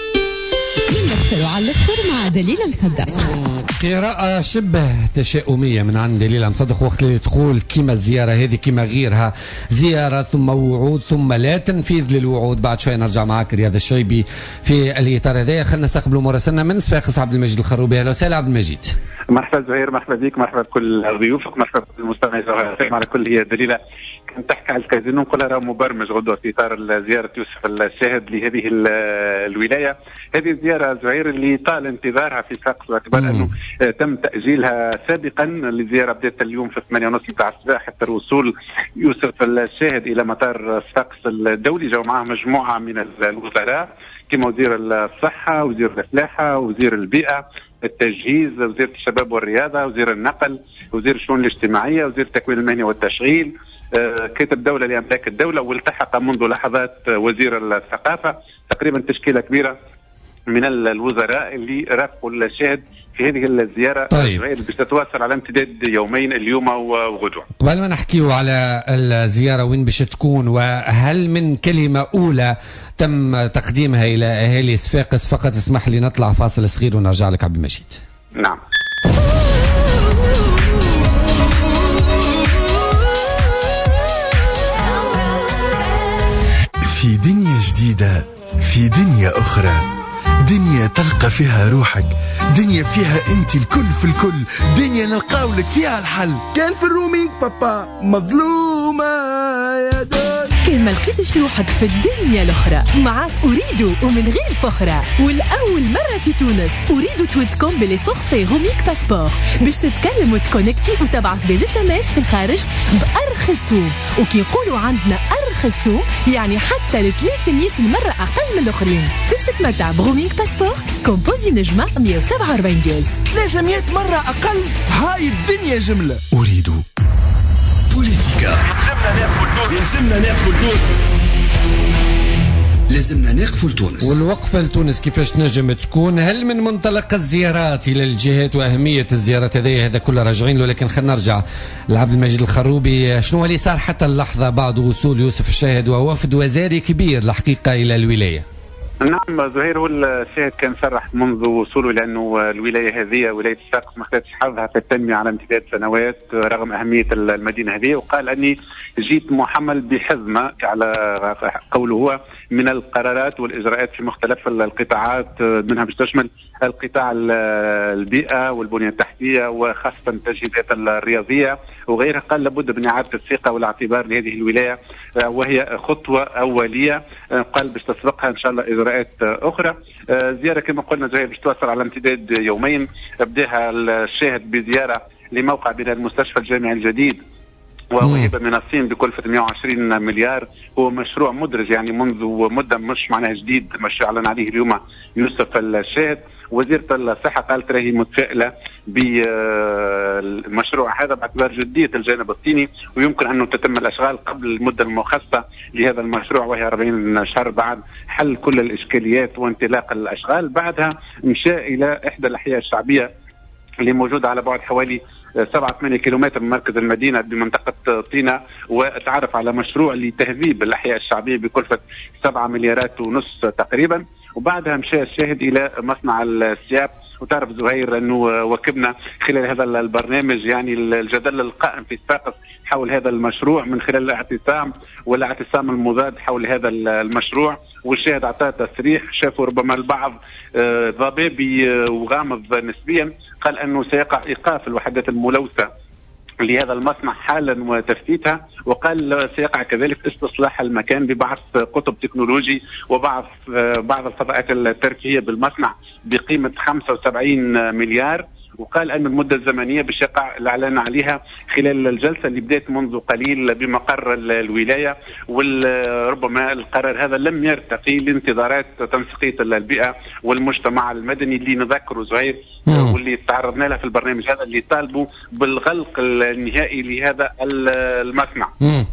على الأخر مع دليل مصدق. قراءة شبه تشاؤمية من عند دليل مصدق وقت اللي تقول كيما الزيارة هذه كيما غيرها زيارة ثم وعود ثم لا تنفيذ للوعود. بعد شوية نرجع معاك رياض الشعيبي في الإطار هذا. خلينا نستقبلوا مراسلنا من صفاقس عبد المجيد الخروبي. أهلا وسهلا عبد المجيد. مرحبا زهير، مرحبا بك، مرحبا بكل ضيوفك، مرحبا بكل المستمعين على كل هي دليلة. كان تحكي على الكازينو نقول راه مبرمج غدوه في اطار زياره يوسف الشاهد لهذه الولايه. هذه زياره زهير اللي طال انتظارها في صفاقس باعتبار انه تم تاجيلها سابقا. الزياره بدات اليوم في 8:30 متاع الصباح حتى وصول يوسف الشاهد الى مطار صفاقس الدولي. جاءوا معه مجموعه من الوزراء كما وزير الصحه، وزير الفلاحه، وزير البيئه، التجهيز، وزير الشباب والرياضه، وزير النقل، وزير الشؤون الاجتماعيه، وزير التكوين المهني والتشغيل، كاتب دولة لأملاك الدولة، والتحق منذ لحظات وزير الثقافة. تقريبا تشكيلة كبيرة من الوزراء اللي رافقوا الشاهد في هذه الزيارة. طيب. اللي تتواصل على امتداد يومين اليوم وغدوة. قبل ما نحكيو على الزيارة وين باش تكون، وهل من كلمة أولى تم تقديمها إلى أهالي صفاقس؟ فقط اسمح لي نطلع فاصل صغير ونرجع لك عبد المجيد. نعم. في دنيا جديدة، في دنيا أخرى، دنيا تلقى فيها روحك، دنيا فيها أنت الكل في الكل، دنيا نلقاولك فيها الحل. كان في الرومينج بابا مظلومة يا دنيا. كان ما لقيتش روحك في الدنيا الأخرى، معك أريدو ومن غير فخرة. والأول مرة في تونس أريدو تويتكم بلي فورفي روميك باسبور باش تتكلم وتكونكتي وتبعث دي SMS في الخارج بأرخص سوم. وكي يقولوا عندنا أرخص سوم يعني حتى ل 300 مرة أقل من الآخرين. باش تتمتع بروميك باسبور كومبوزي نجمة 147 جاز. 300 مرة أقل، هاي الدنيا جملة. أريدو بوليتيكا. لازمنا نقفوا لتونس. والوقفة لتونس كيفاش تنجم تكون؟ هل من منطلق الزيارات إلى الجهات وأهمية الزيارات هذا كله راجعين له، لكن خلينا نرجع لعبد المجيد الخروبي. شنو اللي صار حتى اللحظة بعد وصول يوسف الشاهد ووفد وزاري كبير الحقيقة إلى الولاية؟ نعم زهير، والشاهد كان صرح منذ وصوله لأنه الولاية هذه ولاية صفاقس ما خدتش حظها في التنمية على امتداد سنوات رغم أهمية المدينة هذه، وقال أني جيت محمل بحزمة على قوله هو من القرارات والإجراءات في مختلف القطاعات، منها باش تشمل القطاع البيئة والبنية التحتية وخاصة التجهيزات الرياضية وغيرها. قال لابد من إعادة الثقة والاعتبار لهذه الولاية وهي خطوة أولية، قال باش تسبقها إن شاء الله إجراءات أخرى. زيارة كما قلنا جاية باش توصل على امتداد يومين. بداها الشاهد بزيارة لموقع بناء المستشفى الجامعي الجديد وهو من الصين بكلفة 120 مليار. هو مشروع مدرج يعني منذ مدة، مش معناها جديد، مش أعلن عليه اليوم يوسف الشاهد. وزيرة الصحة قالت راهي متفائلة بالمشروع هذا باعتبار جدية الجانب الصيني، ويمكن أنه تتم الأشغال قبل المدة المخصصة لهذا المشروع وهي 40 شهر بعد حل كل الإشكاليات وانطلاق الأشغال. بعدها مشى إلى إحدى الأحياء الشعبية اللي موجودة على بعد حوالي 7-8 كيلومتر من مركز المدينة بمنطقة طينة، وتعرف على مشروع لتهذيب الأحياء الشعبية بكلفة 7 مليارات ونص تقريبا. وبعدها مشى الشاهد إلى مصنع السياب. وتعرف زهير أنه وكبنا خلال هذا البرنامج يعني الجدل القائم في صفاقس حول هذا المشروع من خلال الاعتصام المضاد حول هذا المشروع. والشاهد أعطاه تصريح شافوا ربما البعض ضبابي وغامض نسبيا، قال أنه سيقع إيقاف الوحدات الملوثة لهذا المصنع حالا وتفتيتها، وقال سيقع كذلك استصلاح المكان ببعث قطب تكنولوجي وبعث بعض الفضاءات الترفيهية بالمصنع بقيمة 75 مليار. وقال أن المدة الزمنية باش يقع الإعلان عليها خلال الجلسة اللي بدأت منذ قليل بمقر الولاية. وربما القرار هذا لم يرتقي لانتظارات تنسيقية البيئة والمجتمع المدني اللي نذكره زهير واللي تعرضنا لها في البرنامج هذا، اللي طالبوا بالغلق النهائي لهذا المصنع.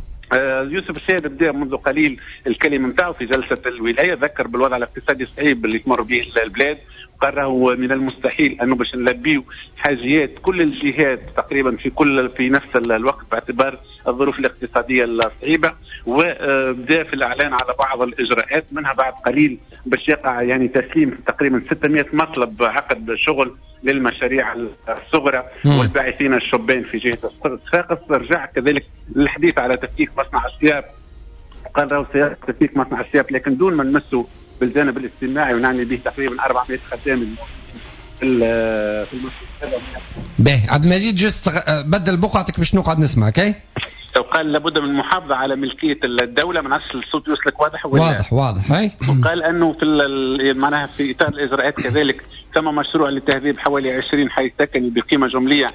يوسف الشاهد بدأ منذ قليل الكلمة نتاعو في جلسة الولاية، ذكر بالوضع الاقتصادي الصعيب اللي تمر به البلاد، وقال من المستحيل انه باش نلبيو حاجيات كل الجهات تقريبا في نفس الوقت باعتبار الظروف الاقتصادية الصعيبة. وبدأ في الإعلان على بعض الإجراءات، منها بعد قليل باش يقع يعني تسليم تقريبا 600 مطلب عقد شغل للمشاريع الصغرى والباعثين الشبان في جهة صفاقس. رجع كذلك للحديث على تفكيك مصنع السياب، قال راهو سيارة تفكيك مصنع السياب لكن دون ما نمسه بالجانب الاجتماعي، ونعني به تقريبا 400 خدام في المصنع. باهي عبد المجيد جست بدل بقعتك باش نقعد نسمعك. وقال لابد من المحافظة على ملكية الدولة. ما نعرفش الصوت يوصلك واضح ولا؟ واضح هاي. وقال أنه في معناها في إطار الإجراءات كذلك ثم مشروع لتهذيب حوالي 20 حي سكني بقيمة جملية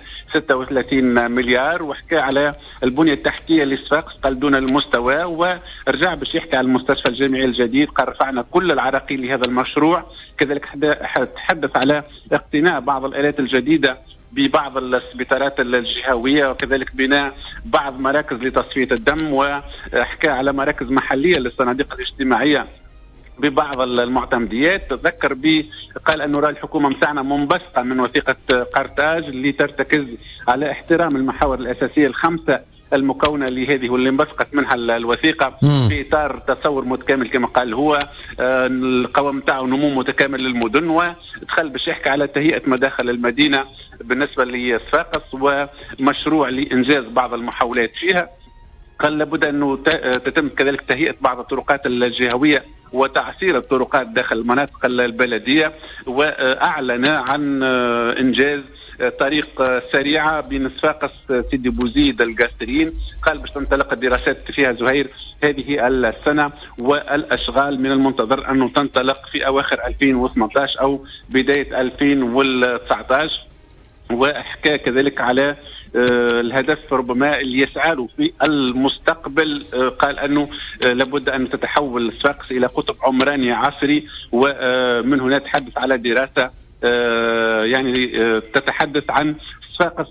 36 مليار، وحكى على البنية التحتية لصفاقس قال دون المستوى، ورجع باش يحكي على المستشفى الجامعي الجديد قال رفعنا كل العراقيل لهذا المشروع. كذلك تحدث على اقتناء بعض الآلات الجديدة ببعض السبيطارات الجهوية، وكذلك بناء بعض مراكز لتصفية الدم، وحكى على مراكز محلية للصناديق الاجتماعية ببعض المعتمديات. تذكر قال أنه رأي الحكومة مساعنا منبثقة من وثيقة قرطاج اللي ترتكز على احترام المحاور الأساسية الخمسة المكونة لهذه واللي انبثقت منها الوثيقة في إطار تصور متكامل كما قال هو، القوام نتاعو نمو متكامل للمدن، ودخل باش يحكي على تهيئة مداخل المدينة بالنسبة لصفاقس ومشروع لإنجاز بعض المحاولات فيها. قال لابد أنه تتم كذلك تهيئة بعض الطرقات الجهوية وتعسير الطرقات داخل المناطق البلدية، وأعلن عن إنجاز طريق سريعة بين صفاقس سيدي بوزيد القاسرين. قال باش تنطلق الدراسات فيها زهير هذه السنة، والأشغال من المنتظر أنه تنطلق في أواخر 2018 أو بداية 2019. وحكى كذلك على الهدف ربما اللي يسعى له في المستقبل. قال أنه لابد أن تتحول صفاقس إلى قطب عمراني عصري، ومن هنا تحدث على دراسة يعني تتحدث عن صفاقس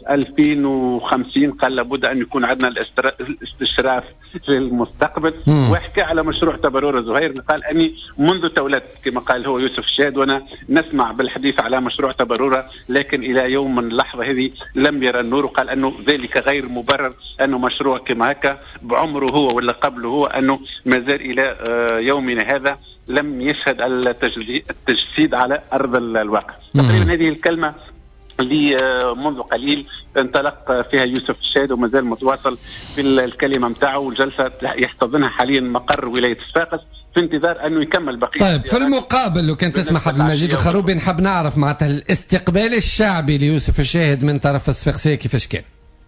2050. قال لابد أن يكون عندنا الاستشراف في المستقبل. وحكى على مشروع تبرورة زهير. قال أني منذ تولدت كما قال هو يوسف الشهاد وأنا نسمع بالحديث على مشروع تبرورة، لكن إلى يوم من اللحظة هذه لم يرى النور. وقال أنه ذلك غير مبرر، أنه مشروع كما هكا بعمره هو ولا قبله هو، أنه ما زال إلى يومنا هذا لم يشهد التجسيد على أرض الواقع. تقريبا هذه الكلمة اللي منذ قليل انطلق فيها يوسف الشهاد وما زال متواصل في الكلمة متاعه، والجلسة يحتضنها حاليا مقر ولاية صفاقس في انتظار أنه يكمل بقية. طيب في المقابل لو كان تسمح عبد المجيد الخروبي نحب نعرف معناتها الاستقبال الشعبي ليوسف الشاهد من طرف الصفاقسية كيفاش كان؟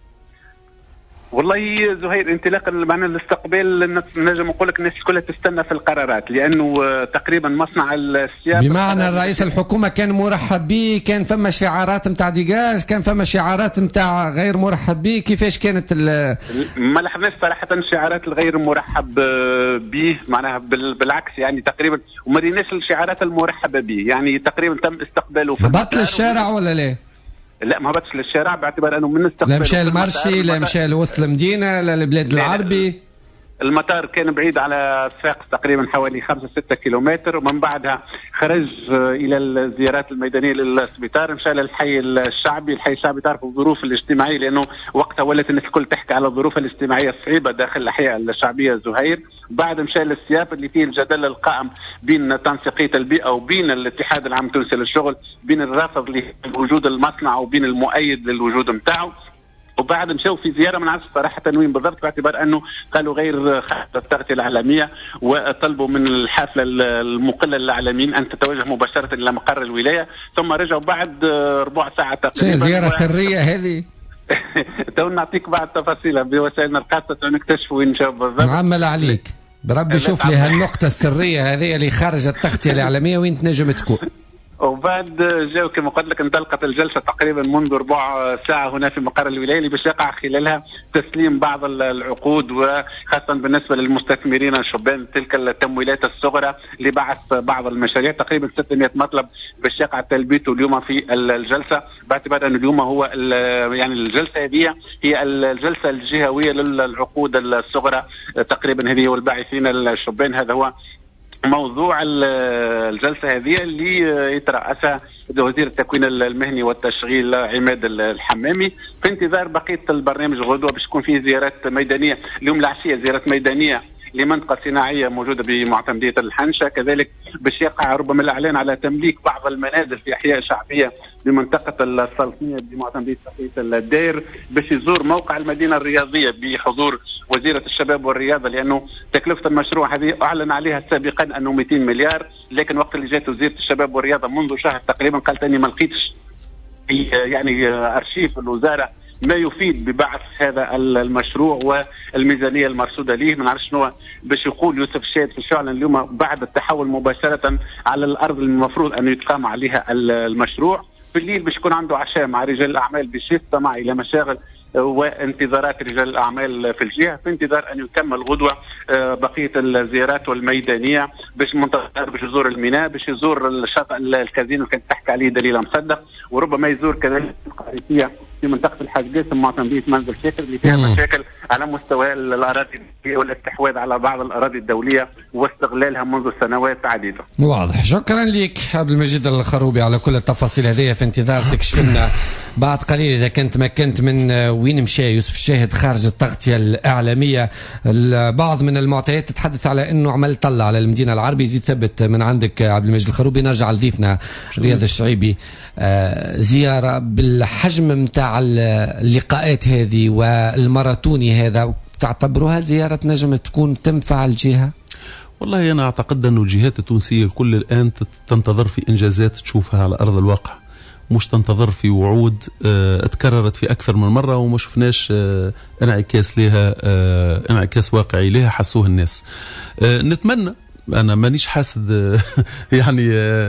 والله زهير انطلاقا معنا الاستقبال نجم نقول لك الناس كلها تستنى في القرارات، لانه تقريبا مصنع السياسه بمعنى رئيس الحكومه كان مرحب به، كان فما شعارات نتاع ديجاج، كان فما شعارات نتاع غير مرحب به، كيفاش كانت ما لاحظناش صراحه شعارات الغير مرحب به، معناها بالعكس يعني تقريبا وما ريناش الشعارات المرحبه به، يعني تقريبا تم استقباله في هبط للشارع ولا لا؟ لا ما هبطش للشارع باعتبار انه من استقباله لا مشى المرشي لا مشى لوسط المدينه لا البلاد العربي. المطار كان بعيد على صفاقس تقريبا حوالي 5-6 كيلومتر، ومن بعدها خرج الى الزيارات الميدانيه للسبيطار، مشى للحي الشعبي. الحي الشعبي تعرف الظروف الاجتماعيه، لانه وقتها ولت الناس الكل تحكي على الظروف الاجتماعيه الصعيبه داخل الاحياء الشعبيه زهير. بعد مشى للسياب اللي فيه الجدل القائم بين تنسيقيه البيئه وبين الاتحاد العام التونسي للشغل، بين الرافض لوجود المصنع وبين المؤيد للوجود نتاعو. وبعد مشاو في زياره ما نعرفش صراحه وين بالضبط، باعتبار انه قالوا غير خاصه التغطيه الاعلاميه، وطلبوا من الحافله المقله للاعلاميين ان تتوجه مباشره الى مقر الولايه، ثم رجعوا بعد ربع ساعه تقريبا. زياره سريه هذه؟ تو نعطيك بعض تفاصيلها بوسائلنا الخاصه ونكتشفوا وين مشاو بالضبط. معمل عليك بربي شوف لي هالنقطه السريه هذه اللي خارج التغطيه الاعلاميه وين تنجم تكون. وبعد جاو كما قلت لك انطلقت الجلسه تقريبا منذ ربع ساعه هنا في مقر الولايه، اللي باش يقع خلالها تسليم بعض العقود، وخاصه بالنسبه للمستثمرين الشبان تلك التمويلات الصغرى لبعث بعض المشاريع، تقريبا 600 مطلب باش يقع تلبيته اليوم في الجلسه، باعتبار انه اليوم هو يعني الجلسه هذه هي الجلسه الجهويه للعقود الصغرى تقريبا، هذه والباعثين الشبان. هذا هو موضوع الجلسة هذه اللي يترأسها وزير التكوين المهني والتشغيل عماد الحمامي، في انتظار بقية البرنامج. غدوة باش تكون فيه زيارات ميدانية، اليوم العشية زيارات ميدانية لمنطقة صناعية موجودة بمعتمدية الحنشة، كذلك باش يقع ربما الإعلان على تمليك بعض المنازل في أحياء شعبية بمنطقة السلطنية بمعتمدية تقية الدير، باش يزور موقع المدينة الرياضية بحضور وزيرة الشباب والرياضة، لأنه تكلفة المشروع هذه أعلن عليها سابقا أنه 200 مليار، لكن وقت اللي جات وزيرة الشباب والرياضة منذ شهر تقريبا قالت أني ما لقيتش يعني أرشيف الوزارة ما يفيد ببعث هذا المشروع والميزانيه المرصوده ليه. ما نعرفش شنو باش يقول يوسف الشاهد في الشعلن اليوم بعد التحول مباشره على الارض المفروض ان يتقام عليها المشروع. في الليل باش يكون عنده عشاء مع رجال الاعمال باش يستمع الى مشاغل وانتظارات رجال الاعمال في الجهه، في انتظار ان يكمل غدوه بقيه الزيارات والميدانيه باش منتظر باش يزور الميناء، باش يزور الشاطئ الكازينو اللي كانت تحكي عليه دليل مصدق، وربما يزور كذلك القارسيه في منطقه الحاج قاسم مع تنظيف منزل شاكر اللي فيها مشاكل على مستوى الاراضي والاستحواذ على بعض الاراضي الدوليه واستغلالها منذ سنوات عديده. واضح. شكرا لك عبد المجيد الخروبي على كل التفاصيل هذه. في انتظار تكشف لنا بعد قليل اذا كنت تمكنت من وين مشى يوسف الشاهد خارج التغطيه الاعلاميه. البعض من المعطيات تتحدث على انه عمل طلع على المدينه العربي. زيد ثبت من عندك عبد المجيد الخروبي. نرجع لضيفنا رياض الشعيبي. زياره بالحجم متاع اللقاءات هذه والماراثوني هذا تعتبروها زياره نجم تكون تنفع الجهه؟ والله انا اعتقد انه الجهات التونسيه الكل الان تنتظر في انجازات تشوفها على ارض الواقع، مش تنتظر في وعود تكررت في اكثر من مره وما شفناش انعكاس لها، انعكاس واقعي لها حسوه الناس. نتمنى، أنا مانيش حاسد يعني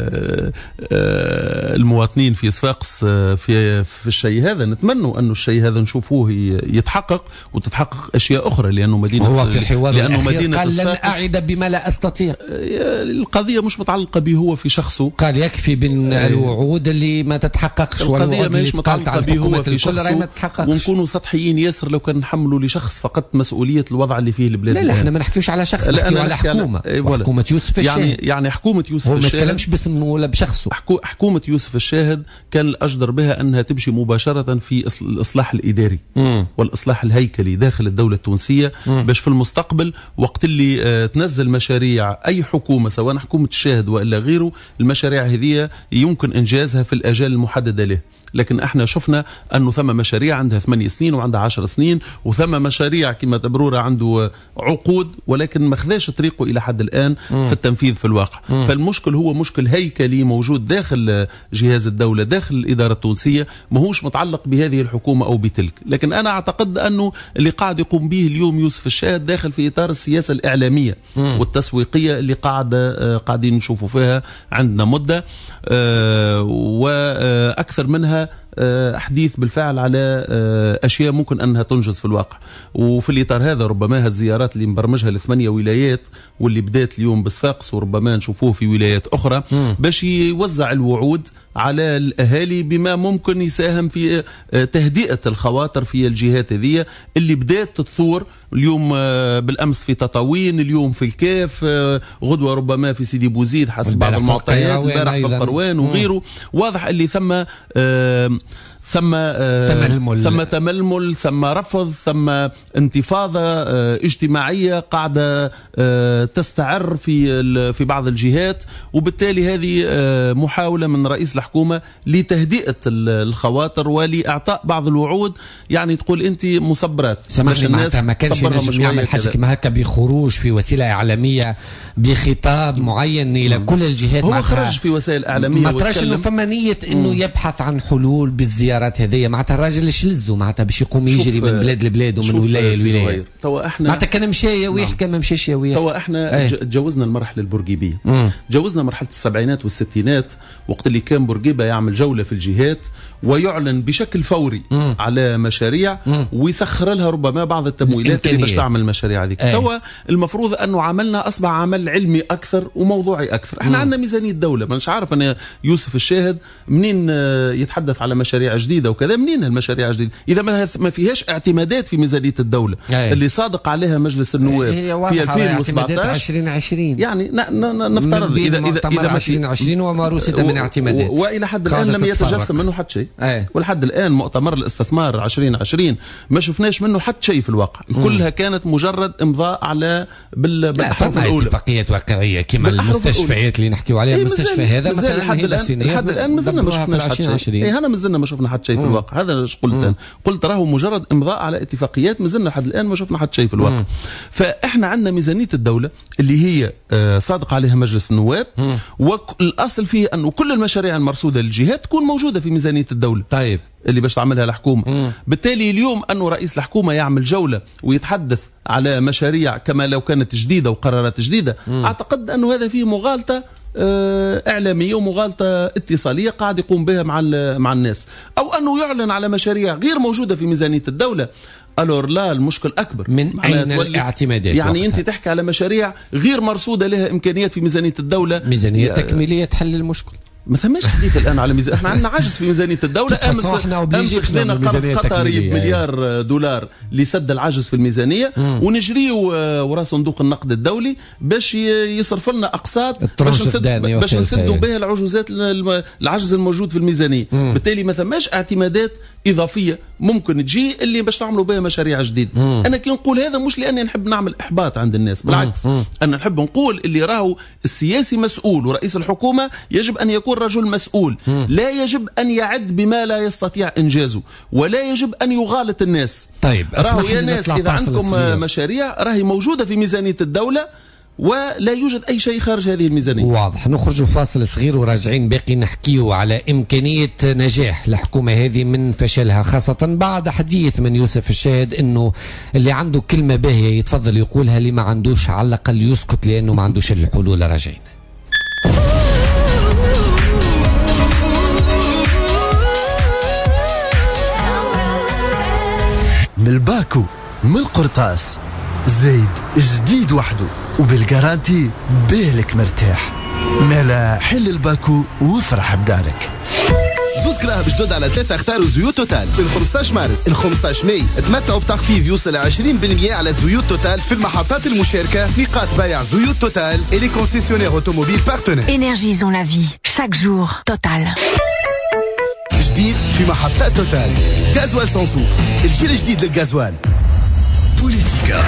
المواطنين في صفاقس في الشيء هذا. نتمنى أنه الشيء هذا نشوفوه يتحقق وتتحقق أشياء أخرى، لأنه مدينة هو في الحوار الأخير قال لن أعد بما لا أستطيع. القضية مش متعلقة به هو في شخصه، قال يكفي بين الوعود اللي ما تتحققش والوعود اللي تقالت على الحكومة الكل راهي ما تتحققش. ونكونوا سطحيين ياسر لو كان نحملوا لشخص فقط مسؤولية الوضع اللي فيه البلاد. لا احنا ما نحكيوش على شخص، نحكيو على حكومة. حكومة يوسف الشاهد. يعني حكومة يوسف الشاهد، هو ما يتكلمش باسمه ولا بشخصه. حكومة يوسف الشاهد كان الأجدر بها أنها تمشي مباشرة في الإصلاح الإداري والإصلاح الهيكلي داخل الدولة التونسية، باش في المستقبل وقت اللي تنزل مشاريع أي حكومة سواء حكومة الشاهد وإلا غيره، المشاريع هذه يمكن إنجازها في الأجال المحددة له. لكن احنا شفنا انه ثم مشاريع عندها 8 سنين وعندها 10 سنين، وثم مشاريع كما تبرورة عنده عقود ولكن ما خذاش طريقه الى حد الان في التنفيذ في الواقع. فالمشكل هو مشكل هيكلي موجود داخل جهاز الدولة، داخل الإدارة التونسية، ماهوش متعلق بهذه الحكومة او بتلك. لكن انا اعتقد انه اللي قاعد يقوم به اليوم يوسف الشاهد داخل في اطار السياسة الإعلامية والتسويقية اللي قاعدين نشوفوا فيها عندنا مدة، واكثر منها حديث بالفعل على أشياء ممكن أنها تنجز في الواقع. وفي الإطار هذا ربما هالزيارات اللي مبرمجها ل8 ولايات واللي بدات اليوم بصفاقس وربما نشوفوه في ولايات أخرى، باش يوزع الوعود على الأهالي بما ممكن يساهم في تهدئة الخواطر في الجهات هذه اللي بدات تثور اليوم. بالأمس في تطاوين، اليوم في الكاف، غدوة ربما في سيدي بوزيد حسب بعض المعطيات، البارح في القروان وغيره. واضح اللي ثم تململ، ثم رفض، ثم انتفاضة اجتماعية قاعدة تستعر في بعض الجهات، وبالتالي هذه محاولة من رئيس الحكومة لتهدئة الخواطر ولإعطاء بعض الوعود. يعني تقول أنت مصبرات، سمعني معناتها ما كانش ينجم يعمل حاجة كما هكا بخروج في وسيلة إعلامية بخطاب معين إلى كل الجهات؟ هو خرج في وسائل إعلامية ما تراش إنه فما نية إنه يبحث عن حلول بالزيارات هذه؟ معناتها الراجل ايش لزو معناتها باش يقوم يجري من بلاد لبلاد ومن ولاية لولاية؟ توا احنا معناتها كان مشى ويح كان ما مشاش ويح. توا احنا تجاوزنا المرحلة البورقيبية، تجاوزنا مرحلة السبعينات والستينات وقت اللي كان بورقيبة يعمل جولة في الجهات ويعلن بشكل فوري على مشاريع ويسخر لها ربما بعض التمويلات اللي باش تعمل المشاريع هذيك. توا المفروض انه عملنا اصبح عمل علمي اكثر وموضوعي اكثر. احنا عندنا ميزانية دولة، مانيش عارف انا يوسف الشاهد منين يتحدث على مشاريع جديدة وكذا. منين المشاريع الجديدة اذا ما فيهاش اعتمادات في ميزانية الدولة اللي صادق عليها مجلس النواب في 2017 2020؟ يعني نفترض اذا 2020 وما رصد من اعتمادات والى حد الان لم يتجسم منه حتى شيء. ولحد الآن مؤتمر الاستثمار 2020 ما شفناش منه حتى شيء في الواقع. كلها كانت مجرد إمضاء على بالأحرف الأولى. اتفاقيات واقعية كما المستشفيات اللي نحكيو عليها. المستشفى هذا مثلا لحد الآن مازلنا ما شفناش حتى شيء. هنا مازلنا ما شفنا حتى شيء في الواقع. هذا ايش قلت انا؟ قلت راهو مجرد امضاء على اتفاقيات، ما زلنا لحد الان ما شفنا حتى شيء في الواقع. فاحنا عندنا ميزانيه الدوله اللي هي صادق عليها مجلس النواب، والاصل فيه انه كل المشاريع المرصوده للجهات تكون موجوده في ميزانيه الدوله. طيب اللي باش تعملها الحكومه. بالتالي اليوم انه رئيس الحكومه يعمل جوله ويتحدث على مشاريع كما لو كانت جديده وقرارات جديده، اعتقد انه هذا فيه مغالطه إعلامية ومغالطة اتصالية قاعد يقوم بها مع الناس، أو أنه يعلن على مشاريع غير موجودة في ميزانية الدولة. ألور لا، المشكل أكبر. من أين الاعتمادات؟ يعني وقتها. أنت تحكي على مشاريع غير مرصودة لها إمكانيات في ميزانية الدولة، ميزانية تكميلية تحل المشكل. ما ثماش حديث الان على ميزانيه. احنا عندنا عجز في ميزانيه الدوله. امس خذينا قرض قطري بمليار دولار لسد العجز في الميزانيه، ونجريو وراء صندوق النقد الدولي باش يصرف لنا اقساط باش نسدوا بها العجوزات العجز الموجود في الميزانيه. بالتالي ما ثماش اعتمادات اضافيه ممكن تجي اللي باش نعملوا بها مشاريع جديده. انا كي نقول هذا مش لاني نحب نعمل احباط عند الناس، بالعكس انا نحب نقول اللي راهو السياسي مسؤول، ورئيس الحكومه يجب ان يكون رجل مسؤول. لا يجب أن يعد بما لا يستطيع إنجازه، ولا يجب أن يغالط الناس. طيب راهو يا ناس إذا عندكم مشاريع راهي موجودة في ميزانية الدولة ولا يوجد أي شيء خارج هذه الميزانية. واضح. نخرج فاصل صغير وراجعين باقي نحكيو على إمكانية نجاح الحكومة هذه من فشلها، خاصة بعد حديث من يوسف الشاهد إنه اللي عنده كلمة باهية يتفضل يقولها، اللي ما عندوش على الأقل يسكت لأنه ما عندوش الحلول. راجعين. من الباكو، من القرطاس، زيد جديد وحده وبالجارانتي بالك مرتاح. مالا حل الباكو وافرح بدارك. زوز كراها بجدود على 3 اختاروا زيوت توتال. من 15 مارس ل 15 ماي تمتعوا بتخفيض يوصل 20% على زيوت توتال في المحطات المشاركة، نقاط بيع زيوت توتال et les concessionnaires automobiles partenaires. Énergisons la vie chaque jour. Total. جديد في محطات توتال، غازوال سانسوف، الجيل الجديد للغازوال. بوليتيكا.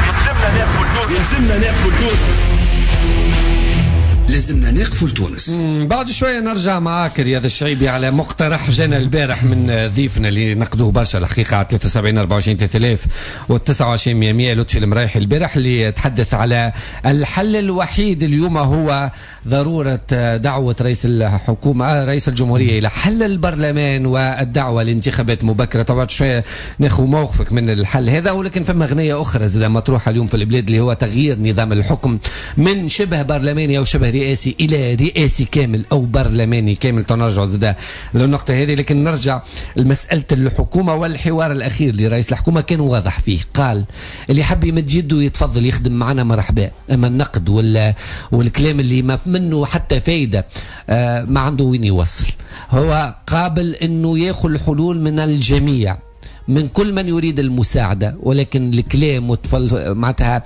لازمنا نقفوا لتونس. بعد شويه نرجع معاك رياض الشعيبي على مقترح جانا البارح من ضيفنا اللي نقدوه برشا الحقيقه على 73 24 3000 و29 100 لطفي المرايحي البارح، اللي تحدث على الحل الوحيد اليوم هو ضروره دعوه رئيس الحكومه رئيس الجمهوريه الى حل البرلمان والدعوه لانتخابات مبكره. طبعا شويه ناخذ موقفك من الحل هذا، ولكن فما اغنيه اخرى زي مطروحه اليوم في البلاد اللي هو تغيير نظام الحكم من شبه برلماني او شبه رئاسي الى رئاسي كامل او برلماني كامل. تنرجع زاد للنقطه هذه، لكن نرجع لمساله الحكومه والحوار الاخير لرئيس الحكومه كان واضح فيه. قال اللي حب يمد يده يتفضل يخدم معنا مرحبا، اما النقد والكلام اللي ما منه حتى فايده ما عنده وين يوصل. هو قابل انه ياخذ الحلول من الجميع، من كل من يريد المساعدة، ولكن الكلام معناتها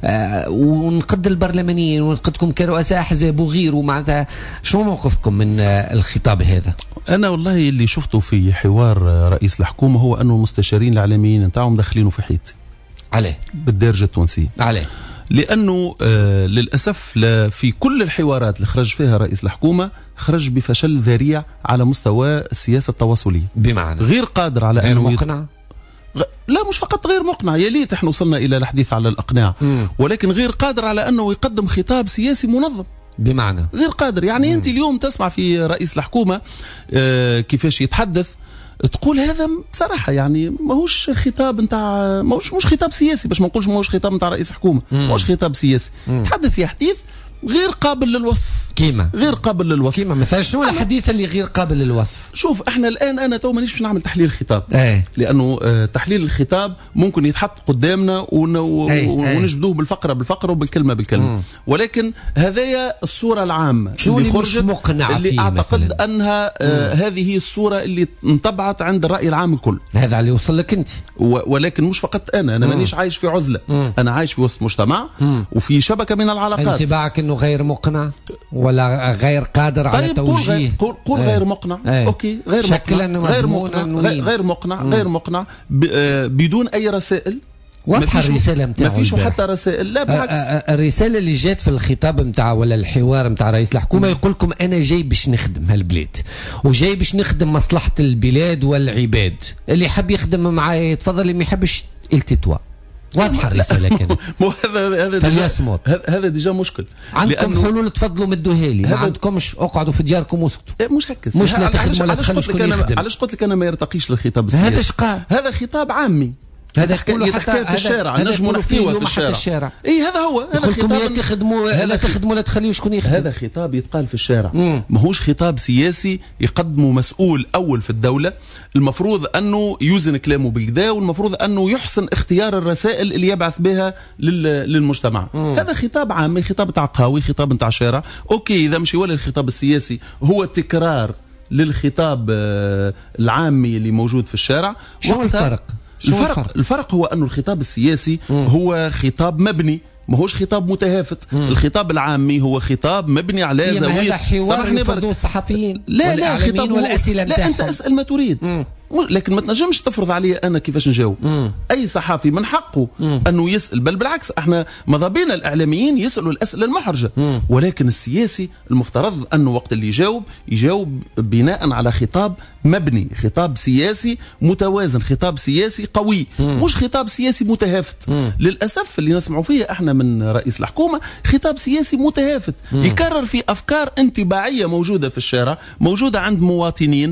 ونقد البرلمانيين ونقدكم كرؤساء أحزاب وغيره. معناتها شو موقفكم من الخطاب هذا؟ أنا والله اللي شفته في حوار رئيس الحكومة هو أنه المستشارين الإعلاميين نتاعهم داخلينه في حيط. عليه بالدرجة التونسية. عليه. لأنه للأسف في كل الحوارات اللي خرج فيها رئيس الحكومة خرج بفشل ذريع على مستوى السياسة التواصلية. بمعنى غير قادر على غير مقنع. لا مش فقط غير مقنع، يا ليت احنا وصلنا إلى الحديث على الإقناع، ولكن غير قادر على أنه يقدم خطاب سياسي منظم. بمعنى غير قادر. يعني أنت اليوم تسمع في رئيس الحكومة كيفاش يتحدث، تقول هذا بصراحة يعني ماهوش خطاب نتاع مش خطاب سياسي، باش ما نقولش ماهوش خطاب نتاع رئيس حكومة، ماهوش خطاب سياسي. تحدث في حديث غير قابل للوصف. كيما غير قابل للوصف. كيما مثلا شنو الحديث اللي غير قابل للوصف؟ شوف احنا الان انا تو مانيش باش نعمل تحليل خطاب، لانه تحليل الخطاب ممكن يتحط قدامنا ونجبدوه بالفقره وبالكلمه بالكلمه. ولكن هذايا الصوره العامه اللي خرجت مقنع اللي اعتقد مثلاً انها هذه هي الصوره اللي انطبعت عند الراي العام الكل. هذا اللي وصل لك انت. ولكن مش فقط انا مانيش عايش في عزله، انا عايش في وسط مجتمع وفي شبكه من العلاقات. انطباعك انه غير مقنع ولا غير قادر على توجيه؟ قول غير مقنع. اوكي غير مقنع، غير مقنع بدون اي رسائل واضحه الرساله نتاعو، ما فيش حتى رسائل، لا بالعكس. الرساله اللي جات في الخطاب نتاع ولا الحوار نتاع رئيس الحكومه يقول لكم انا جاي باش نخدم هالبلاد وجاي باش نخدم مصلحه البلاد والعباد، اللي يحب يخدم معايا يتفضل، اللي ما يحبش التتوا. واضحه الرساله كانت. هذا ديجا مشكل. عندكم حلول تفضلوا مدوها لي، ما عندكمش اقعدوا في دياركم واسكتوا. مش هكا، مش لا تخدموا ولا تخلوا شكون يخدم. علاش قلت لك انا ما يرتقيش للخطاب السياسي؟ هذا شقال، هذا خطاب عامي، هذا يقولوا حتى في الشارع، نجموا نحكيوه في الشارع. اي هذا هو، هذا خطاب يا تخدموا لا تخدموا لا تخليوا شكون يخدم. هذا خطاب يتقال في الشارع، ماهوش خطاب سياسي يقدمه مسؤول اول في الدوله. المفروض انه يوزن كلامه بالكدا، والمفروض انه يحسن اختيار الرسائل اللي يبعث بها للمجتمع. هذا خطاب عامي، خطاب تاع قهوي، خطاب نتاع شارع. اوكي، اذا مش يولي الخطاب السياسي هو تكرار للخطاب العامي اللي موجود في الشارع. شو الفرق؟ الفرق هو أنه الخطاب السياسي هو خطاب مبني، ماهوش خطاب متهافت. الخطاب العامي هو خطاب مبني على زاوية. هذا حوار يفرضوه الصحفيين لا خطاب والأسئلة لا، أنت اسأل ما تريد. لكن ما تنجمش تفرض علي أنا كيفاش نجاوب. أي صحافي من حقه أنه يسأل، بل بالعكس احنا ماذا بينا الإعلاميين يسألوا الأسئلة المحرجة. ولكن السياسي المفترض أنه وقت اللي يجاوب بناء على خطاب مبني، خطاب سياسي متوازن، خطاب سياسي قوي، مش خطاب سياسي متهافت. للأسف اللي نسمعوا فيه احنا من رئيس الحكومة خطاب سياسي متهافت، يكرر في أفكار انطباعية موجودة في الشارع، موجودة عند مواطنين.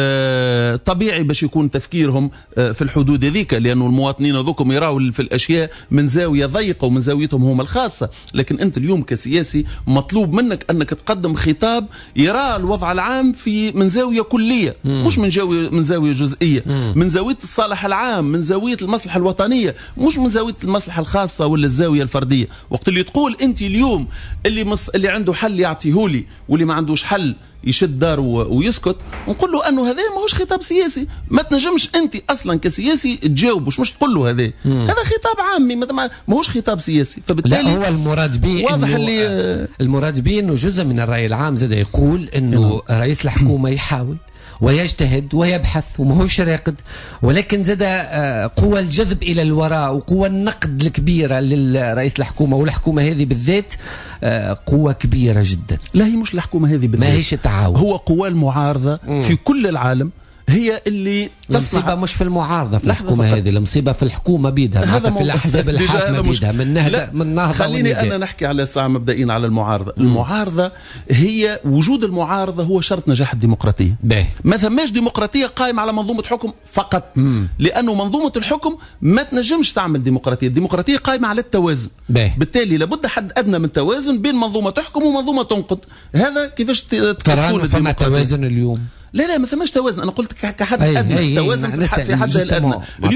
طبيعي باش يكون تفكيرهم في الحدود ذيك، لأنه المواطنين ذوكم يراوا في الأشياء من زاوية ضيقة ومن زاويتهم هم الخاصة. لكن أنت اليوم كسياسي مطلوب منك أنك تقدم خطاب يرى الوضع العام من زاوية كلية، مش من زاوية جزئية، من زاوية الصالح العام، من زاوية المصلحة الوطنية، مش من زاوية المصلحة الخاصة ولا الزاوية الفردية. وقت اللي تقول أنت اليوم اللي عنده حل يعطيهولي، واللي ما عندوش حل يشد داره ويسكت، نقول له انه هذا ماهوش خطاب سياسي. ما تنجمش انت اصلا كسياسي تجاوبش، مش تقول له هذا خطاب عامي، ماهوش خطاب سياسي. فبالتالي لا، هو المراد به واضح المراد به انه جزء من الراي العام زاد يقول انه رئيس الحكومه يحاول ويجتهد ويبحث وماهوش راقد، ولكن زاد قوى الجذب الى الوراء وقوى النقد الكبيره للرئيس الحكومه، والحكومه هذه بالذات قوة كبيرة جدا. لا، هي مش الحكومة هذه بالذات، ما هيش التعاون، هو قوى المعارضة في كل العالم هي اللي المصيبة مش في المعارضة في الحكومة هذه، المصيبة في الحكومة بيدها، في الأحزاب الحاكمة بيدها، من نهضة. خليني أنا نحكي على ساعة مبدئيا على المعارضة. المعارضة هي وجود المعارضة هو شرط نجاح الديمقراطية. ما ثماش ديمقراطية قائمة على منظومة حكم فقط، لأنه منظومة الحكم ما تنجمش تعمل ديمقراطية. الديمقراطية قائمة على التوازن. بالتالي لابد حد أدنى من توازن بين منظومة تحكم ومنظومة تنقض. هذا كيفاش تكون فما توازن اليوم؟ لا ما ثماش توازن. انا قلت كحد ادنى توازن في حدها الادنى.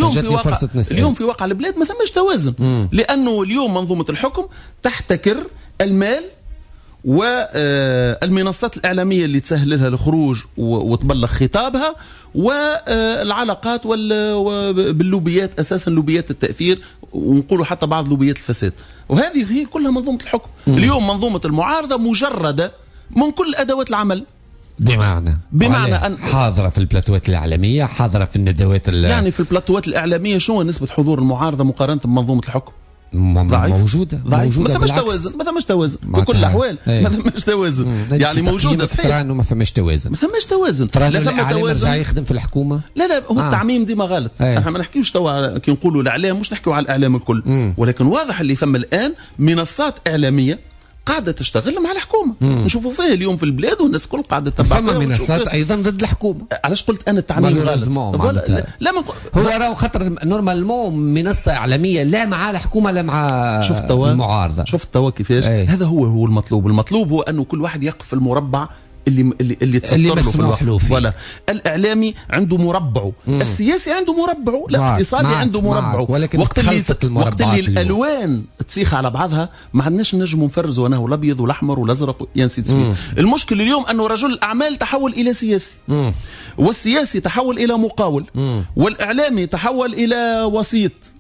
اليوم في واقع البلاد ما ثماش توازن، لانه اليوم منظومه الحكم تحتكر المال والمنصات الاعلاميه اللي تسهل لها الخروج وتبلغ خطابها، والعلاقات باللوبيات، اساسا لوبيات التاثير، ونقولوا حتى بعض لوبيات الفساد. وهذه هي كلها منظومه الحكم. اليوم منظومه المعارضه مجرده من كل ادوات العمل، بمعنى أن حاضرة في البلاتوات الإعلامية، حاضرة في الندوات يعني في البلاتوات الإعلامية شو نسبة حضور المعارضة مقارنة بمنظومة الحكم؟ موجودة. ما ثماش توازن في كل الأحوال. ما ثماش توازن، يعني موجودة صحيح. ترى إنه ما ثماش توازن. ترى الإعلام يرجع يخدم في الحكومة. لا هو التعميم ديما غلط. احنا ما نحكيوش توا كي نقولوا الإعلام، مش نحكيو على الإعلام الكل، ولكن واضح اللي ثم الآن منصات إعلامية قاعدة تشتغل مع الحكومة. نشوفوا فيه اليوم في البلاد والناس كل قاعدة تتبع. ثم منصات أيضا ضد الحكومة. علاش قلت أنا التعميم غلط؟ لا هو راهو خاطر نورمالمون منصة إعلامية لا مع الحكومة لا مع المعارضة. شفت توا كيفاش؟ هذا هو المطلوب هو أنه كل واحد يقف في المربع اللي تصدر له في الوقت. ولا الإعلامي عنده مربعه، السياسي عنده مربعه، الاقتصادي عنده مربعه. وقت اللي الألوان تسيخ على بعضها ما عندناش نجموا نفرزوا أنا والأبيض والأحمر والأزرق ينسيت فيه. المشكل اليوم أنه رجل الأعمال تحول إلى سياسي، والسياسي تحول إلى مقاول، والإعلامي تحول إلى وسيط،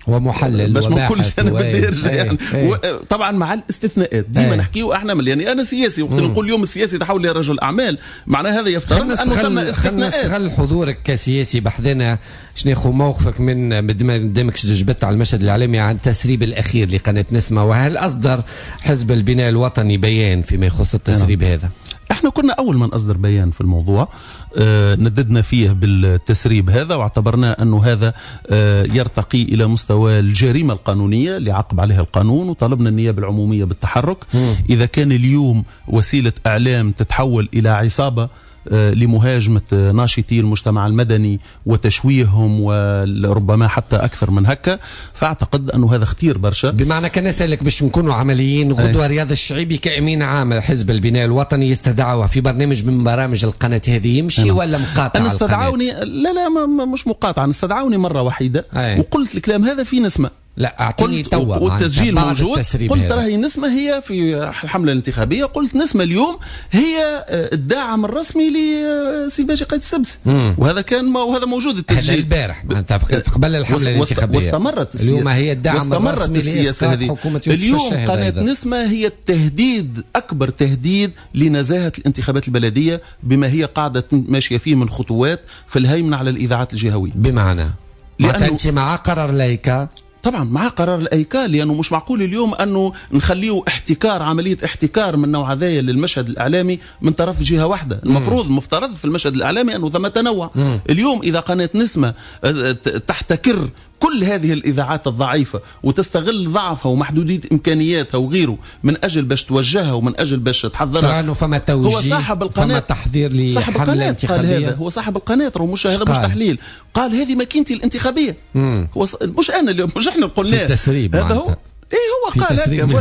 ومحلل باش ما نقولش انا بدي ارجع يعني طبعا مع الاستثناءات ديما نحكيو احنا يعني انا سياسي وقت نقول اليوم السياسي تحول لرجل اعمال معناها هذا يفترض انه ثم استثناءات. نستغل حضورك كسياسي بحذنا شنو موقفك من دامك جبت على المشهد الاعلامي عن التسريب الاخير لقناه نسمه، وهل اصدر حزب البناء الوطني بيان فيما يخص التسريب هذا؟ احنا كنا اول من اصدر بيان في الموضوع، نددنا فيه بالتسريب هذا واعتبرناه انه هذا يرتقي الى مستوى الجريمه القانونيه اللي عاقب عليها القانون، وطالبنا النيابه العموميه بالتحرك. اذا كان اليوم وسيله اعلام تتحول الى عصابه لمهاجمة ناشطي المجتمع المدني وتشويههم وربما حتى أكثر من هكا، فأعتقد أنه هذا خطير برشا. بمعنى كان أسألك باش نكونوا عمليين، غدوة رياض الشعيبي كأمين عام حزب البناء الوطني يستدعوا في برنامج من برامج القناة هذه، يمشي ولا مقاطع؟ أنا استدعوني لا مش مقاطعة، أنا استدعوني مرة وحيدة وقلت الكلام هذا في نسمة. لا اعطيني توا والتسجيل موجود، قلت راهي نسمة هي في الحملة الانتخابية، قلت نسمة اليوم هي الداعم الرسمي لسي باجي قايد السبسي، وهذا كان وهذا موجود التسجيل البارح قبل الحملة الانتخابية، واستمرت اليوم هي الداعم الرسمي للسياسة هذه. اليوم قناة نسمة هي التهديد، أكبر تهديد لنزاهة الانتخابات البلدية بما هي قاعدة ماشية فيه من خطوات في الهيمنة على الإذاعات الجهوية. بمعنى أنت مع قرار لايكا؟ طبعا مع قرار الأيكا، لأنه مش معقول اليوم أنه نخليه احتكار، عملية احتكار من نوع هذايا للمشهد الإعلامي من طرف جهة واحدة. المفترض في المشهد الإعلامي أنه ثم تنوع. اليوم إذا قناة نسمة تحتكر كل هذه الإذاعات الضعيفة وتستغل ضعفها ومحدودية إمكانياتها وغيره من أجل باش توجهها ومن أجل باش تحضرها، أنه فما توجيه، هو صاحب القناة، فما تحضير لحملة انتخابية. هو صاحب القناة، مش هذا مش تحليل، قال هذه ماكينتي الانتخابية. هو مش أنا، مش إحنا قلنا التسريب، هذا هو هو قال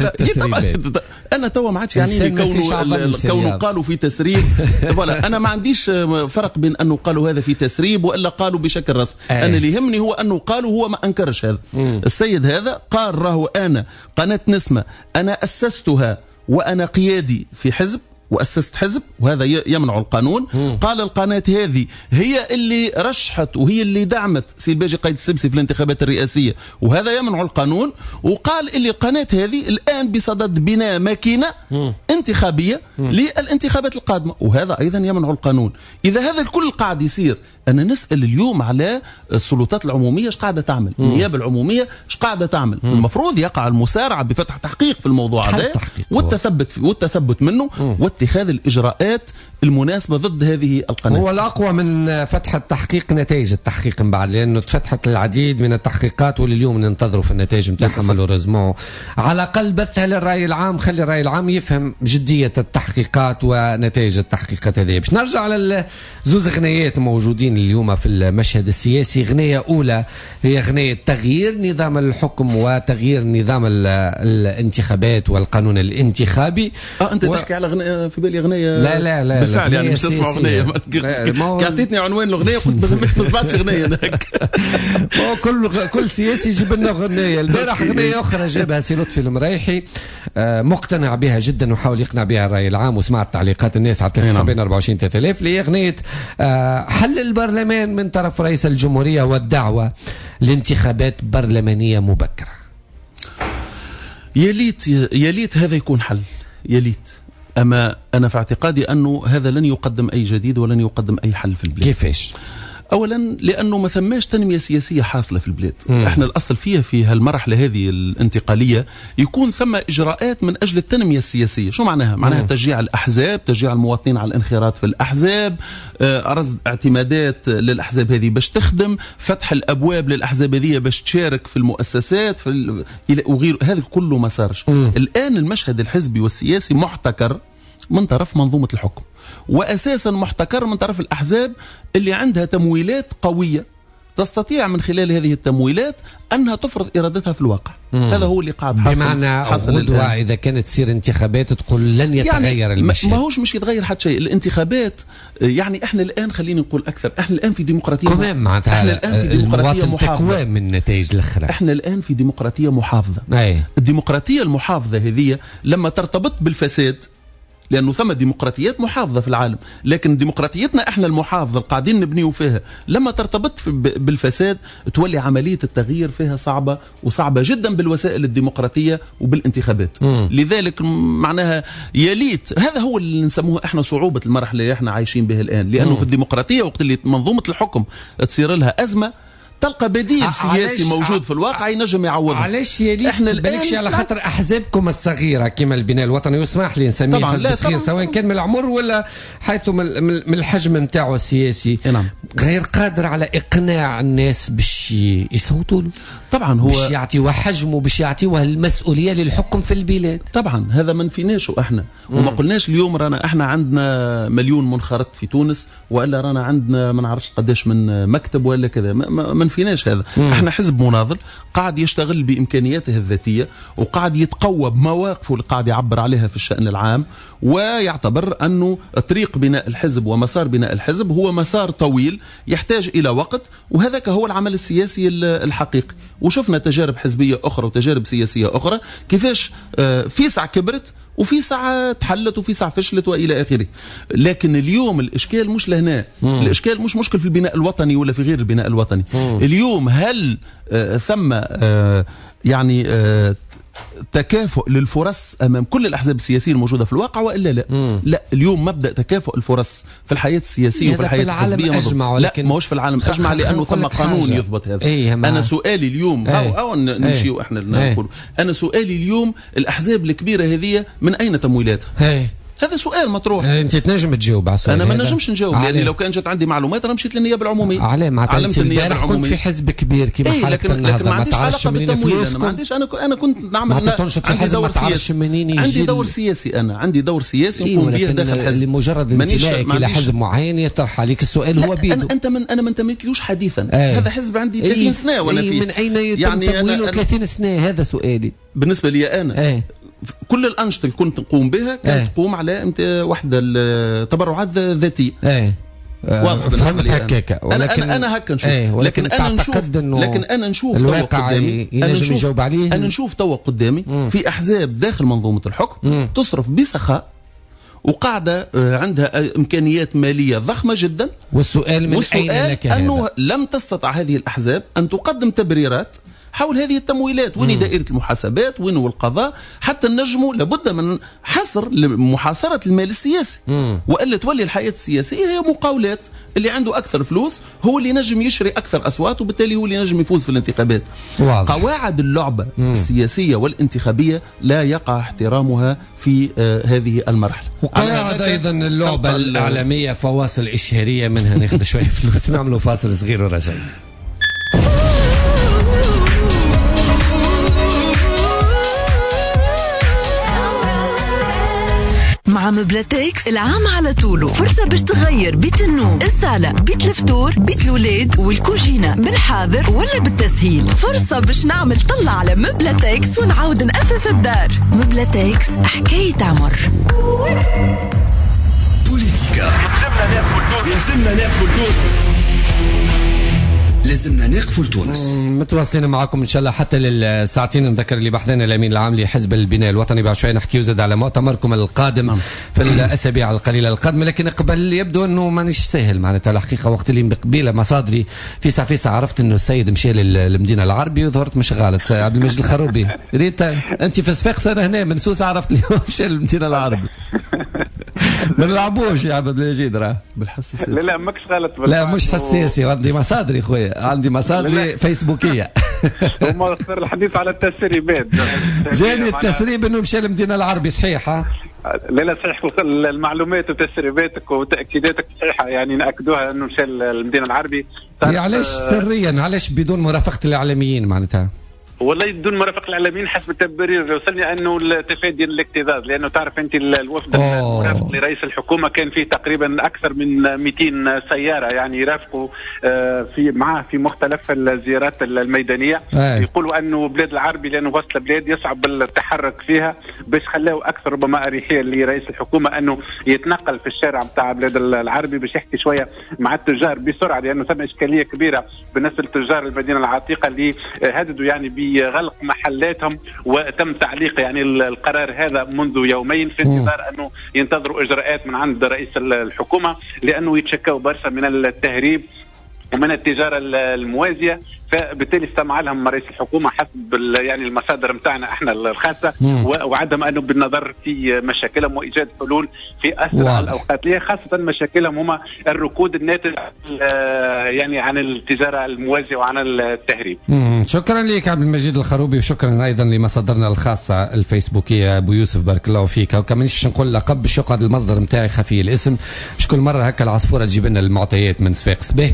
هكا. انا توا ما عادش يعني كونه قالوا في تسريب ولا انا ما عنديش فرق بين انه قالوا هذا في تسريب والا قالوا بشكل رسمي. انا اللي يهمني هو انه قالوا، هو ما انكرش هذا. السيد هذا قال راهو انا قناة نسمة انا اسستها وانا قيادي في حزب وأسست حزب وهذا يمنع القانون. قال القناة هذه هي اللي رشحت وهي اللي دعمت سي باجي قايد السبسي في الانتخابات الرئاسية وهذا يمنع القانون. وقال اللي القناة هذه الآن بصدد بناء ماكينة انتخابية للانتخابات القادمة وهذا أيضا يمنع القانون. إذا هذا الكل قاعد يصير، أنا نسأل اليوم على السلطات العمومية ايش قاعدة تعمل، النيابة العمومية ايش قاعدة تعمل. المفروض يقع المسارعة بفتح تحقيق في الموضوع هذا والتثبت منه واتخاذ الإجراءات المناسبة ضد هذه القناة. هو الأقوى من فتح التحقيق نتائج التحقيق من بعد، لأنه تفتحت العديد من التحقيقات واليوم ننتظروا في النتائج نتاعها مالوريزمون. على الأقل بثها للرأي العام، خلي الرأي العام يفهم جدية التحقيقات ونتائج التحقيقات هذه. باش نرجع على زوز غنيات موجودين اليوم في المشهد السياسي. غنية أولى هي غنية تغيير نظام الحكم وتغيير نظام الانتخابات والقانون الانتخابي. أنت تحكي على غنية في بالي غنية؟ لا بالفعل يعني مش اسمع غنية. كعطيتني عنوان الغنية قلت ما سمعتش غنية هناك. كل سياسي يجيب لنا غنية. البارح غنية أخرى جابها سي لطفي المريحي مقتنع بها جدا وحاول يقنع بها الرأي العام، وسمعت تعليقات الناس على 24,000 اللي هي غنية حل البرلمان من طرف رئيس الجمهورية والدعوة لانتخابات برلمانية مبكرة. يا ليت هذا يكون حل، يا ليت. أما أنا في اعتقادي أنه هذا لن يقدم أي جديد ولن يقدم أي حل في البلاد. كيفاش؟ أولا لأنه ما ثماش تنمية سياسية حاصلة في البلاد. احنا الأصل فيها في هالمرحلة هذه الانتقالية يكون ثم إجراءات من أجل التنمية السياسية. شو معناها؟ معناها تشجيع الأحزاب، تشجيع المواطنين على الانخراط في الأحزاب، رصد اعتمادات للأحزاب هذه باش تخدم، فتح الأبواب للأحزاب هذه باش تشارك في المؤسسات وغيره. هذا كله ما صارش. الآن المشهد الحزبي والسياسي محتكر من طرف منظومة الحكم، وأساسا محتكر من طرف الأحزاب اللي عندها تمويلات قوية تستطيع من خلال هذه التمويلات أنها تفرض إرادتها في الواقع. هذا هو اللي قاعد حصل. بمعنى غدوة إذا كانت تصير انتخابات تقول لن يتغير يعني المشهد. ما هوش مش يتغير حتى شيء. الانتخابات يعني احنا الآن خليني نقول أكثر، احنا الآن في ديمقراطية معناتها احنا الآن في ديمقراطية محافظة من النتائج الأخرى. احنا الآن في ديمقراطية محافظة. الديمقراطية المحافظة هذه لما ترتبط بالفساد لأنه ثم ديمقراطيات محافظة في العالم، لكن ديمقراطيتنا احنا المحافظة قاعدين نبنيو فيها لما ترتبط بالفساد تولي عملية التغيير فيها صعبة، وصعبة جدا بالوسائل الديمقراطية وبالانتخابات. لذلك معناها يليت، هذا هو اللي نسموه احنا صعوبة المرحلة اللي احنا عايشين بها الآن، لأنه في الديمقراطية وقت اللي منظومة الحكم تصير لها أزمة تلقى بديل سياسي موجود في الواقع ينجم يعوضها. علاش يليق احنا بالكش على خاطر احزابكم الصغيره كما البناء الوطني، واسمح لي نسميه حزب صغير سواء كان من العمر ولا حيث من الحجم نتاعو السياسي، غير قادر على اقناع الناس باش يصوتوا له. طبعا هو باش يعطيوه حجمه، باش يعطيوه المسؤوليه للحكم في البلاد. طبعا هذا ما نفيناش احنا وما قلناش اليوم رانا احنا عندنا مليون منخرط في تونس، والا رانا عندنا ما نعرفش قداش من مكتب ولا كذا، ما نفيناش هذا. احنا حزب مناضل قاعد يشتغل بامكانياته الذاتيه، وقاعد يتقوى بمواقفه اللي قاعد يعبر عليها في الشان العام، ويعتبر انه طريق بناء الحزب ومسار بناء الحزب هو مسار طويل يحتاج الى وقت، وهذاك هو العمل السياسي الحقيقي. وشفنا تجارب حزبيه اخرى وتجارب سياسيه اخرى كيفاش في ساعه كبرت وفي ساعة تحلت وفي ساعة فشلت وإلى آخره. لكن اليوم الإشكال مش لهنا، الإشكال مش مشكل في البناء الوطني ولا في غير البناء الوطني. اليوم هل ثم يعني تكافؤ للفرص امام كل الاحزاب السياسيه الموجوده في الواقع والا لا؟ لا، اليوم مبدا تكافؤ الفرص في الحياه السياسيه وفي الحياه الحزبيه أجمع، لا ماهوش في العالم اجمع، لانه ثم قانون يضبط هذا. انا سؤالي اليوم او نمشيو احنا نقول، انا سؤالي اليوم الاحزاب الكبيره هذه من اين تمويلاتها؟ هذا سؤال مطروح. انت تنجم تجاوب على السؤال؟ انا ما نجمش نجاوب، لاني لو كان جات عندي معلومات انا مشيت للنيابه العموميه. علاه معناتها انت البارح كنت في حزب كبير كيما حركه النهضه، ما تعرفش منين فلوسكم؟ ما عنديش، انا كنت نعمل عندي دور سياسي، عندي دور سياسي، انا عندي دور سياسي نقوم به داخل الحزب. لمجرد انتمائك الى حزب معين يطرح عليك السؤال هو بيدو. انا ما انتميتلوش حديثا. هذا حزب عندي 30 سنه وانا فيه. من اين يتم تمويله 30 سنه؟ هذا سؤالي بالنسبه لي انا. كل الأنشطة اللي كنت نقوم بها كانت تقوم على وحدة التبرعات ذاتية. واضح فهمت هكاك، ولكن أنا هكا نشوف. لكن أنا نشوف الواقع ينجم يجاوب عليه. أنا نشوف توا قدامي في أحزاب داخل منظومة الحكم تصرف بسخاء وقاعدة عندها إمكانيات مالية ضخمة جدا، والسؤال من أين لك هذا؟ أنه لم تستطع هذه الأحزاب أن تقدم تبريرات حول هذه التمويلات. وين دائرة المحاسبات؟ وين القضاء؟ حتى النجم لابد من حصر لمحاصرة المال السياسي، وإلا تولي الحياة السياسية هي مقاولات. اللي عنده أكثر فلوس هو اللي نجم يشري أكثر أصوات، وبالتالي هو اللي نجم يفوز في الانتخابات. واضح. قواعد اللعبة السياسية والانتخابية لا يقع احترامها في هذه المرحلة. وقواعد أيضا اللعبة الإعلامية فواصل إشهارية منها ناخذ شوية فلوس. نعملوا فاصل صغير ورجعنا. مع مبلاتيكس العام على طوله فرصة باش تغير بيت النوم، الصالة، بيت الفطور، بيت الولاد والكوجينة بالحاضر ولا بالتسهيل. فرصة باش نعمل طلع على مبلاتيكس ونعاود نأثث الدار. مبلاتيكس حكاية عمر. بوليتيكا لازمنا نقفل تونس، لازمنا نقفل تونس. متواصلين معكم ان شاء الله حتى للساعتين. نذكر اللي بحثنا الامين العام لحزب البناء الوطني. بعد شويه نحكيو زاد على مؤتمركم القادم في الاسابيع القليله القادمه، لكن قبل يبدو انه مانيش سهل معناتها الحقيقه. وقت اللي بقبيله مصادري في ساعه عرفت انه السيد مشى للمدينه العربي وظهرت مش غلط. عبد المجيد الخروبي ريت انت في صفاقس، انا هنا من سوسه عرفت اليوم مشى للمدينه العربي. ما نلعبوش يا عبد المجيد راه بالحساسيه. لا ماكش غلط. لا مش حساسيه، عندي مصادري خويا، عندي مصادري فيسبوكيه. هما اكثر الحديث على التسريبات. جاني التسريب انه مشى للمدينه العربي صحيح؟ لا صحيح، المعلومات وتسريباتك وتاكيداتك صحيحه، يعني ناكدوها انه مشى للمدينه العربي. علاش سريا؟ علاش بدون مرافقه الاعلاميين معناتها؟ والله بدون مرافق الاعلاميين حسب التبرير اللي وصلني انه تفاديا للاكتظاظ، لانه تعرف انت الوفد المرافق لرئيس الحكومه كان فيه تقريبا اكثر من 200 سياره يعني يرافقوا في معاه في مختلف الزيارات الميدانيه. يقولوا انه بلاد العربي لانه وسط البلاد يصعب التحرك فيها، باش خلاوا اكثر ربما اريحيه لرئيس الحكومه انه يتنقل في الشارع نتاع بلاد العربي باش يحكي شويه مع التجار بسرعه، لانه ثم اشكاليه كبيره بالنسبه لتجار المدينه العتيقه اللي هددوا يعني بغلق محلاتهم، وتم تعليق يعني القرار هذا منذ يومين في انتظار أنه ينتظروا إجراءات من عند رئيس الحكومة، لأنه يتشكوا برشا من التهريب ومن التجارة الموازية. فبالتالي استمع لهم رئيس الحكومة حسب يعني المصادر متاعنا احنا الخاصة، وعدم انه بالنظر في مشاكلهم وايجاد حلول في اسرع الاوقات ليه، خاصة مشاكلهم هما الركود الناتج يعني عن التجارة الموازية وعن التهريب. شكرا لك عبد المجيد الخروبي، وشكرا ايضا لمصادرنا الخاصة الفيسبوكية ابو يوسف بارك الله فيك. وكمان باش نقول لقب باش يقعد المصدر نتاعي خفي الاسم، مش كل مرة هكا العصفورة تجيب لنا المعطيات من صفاقس. به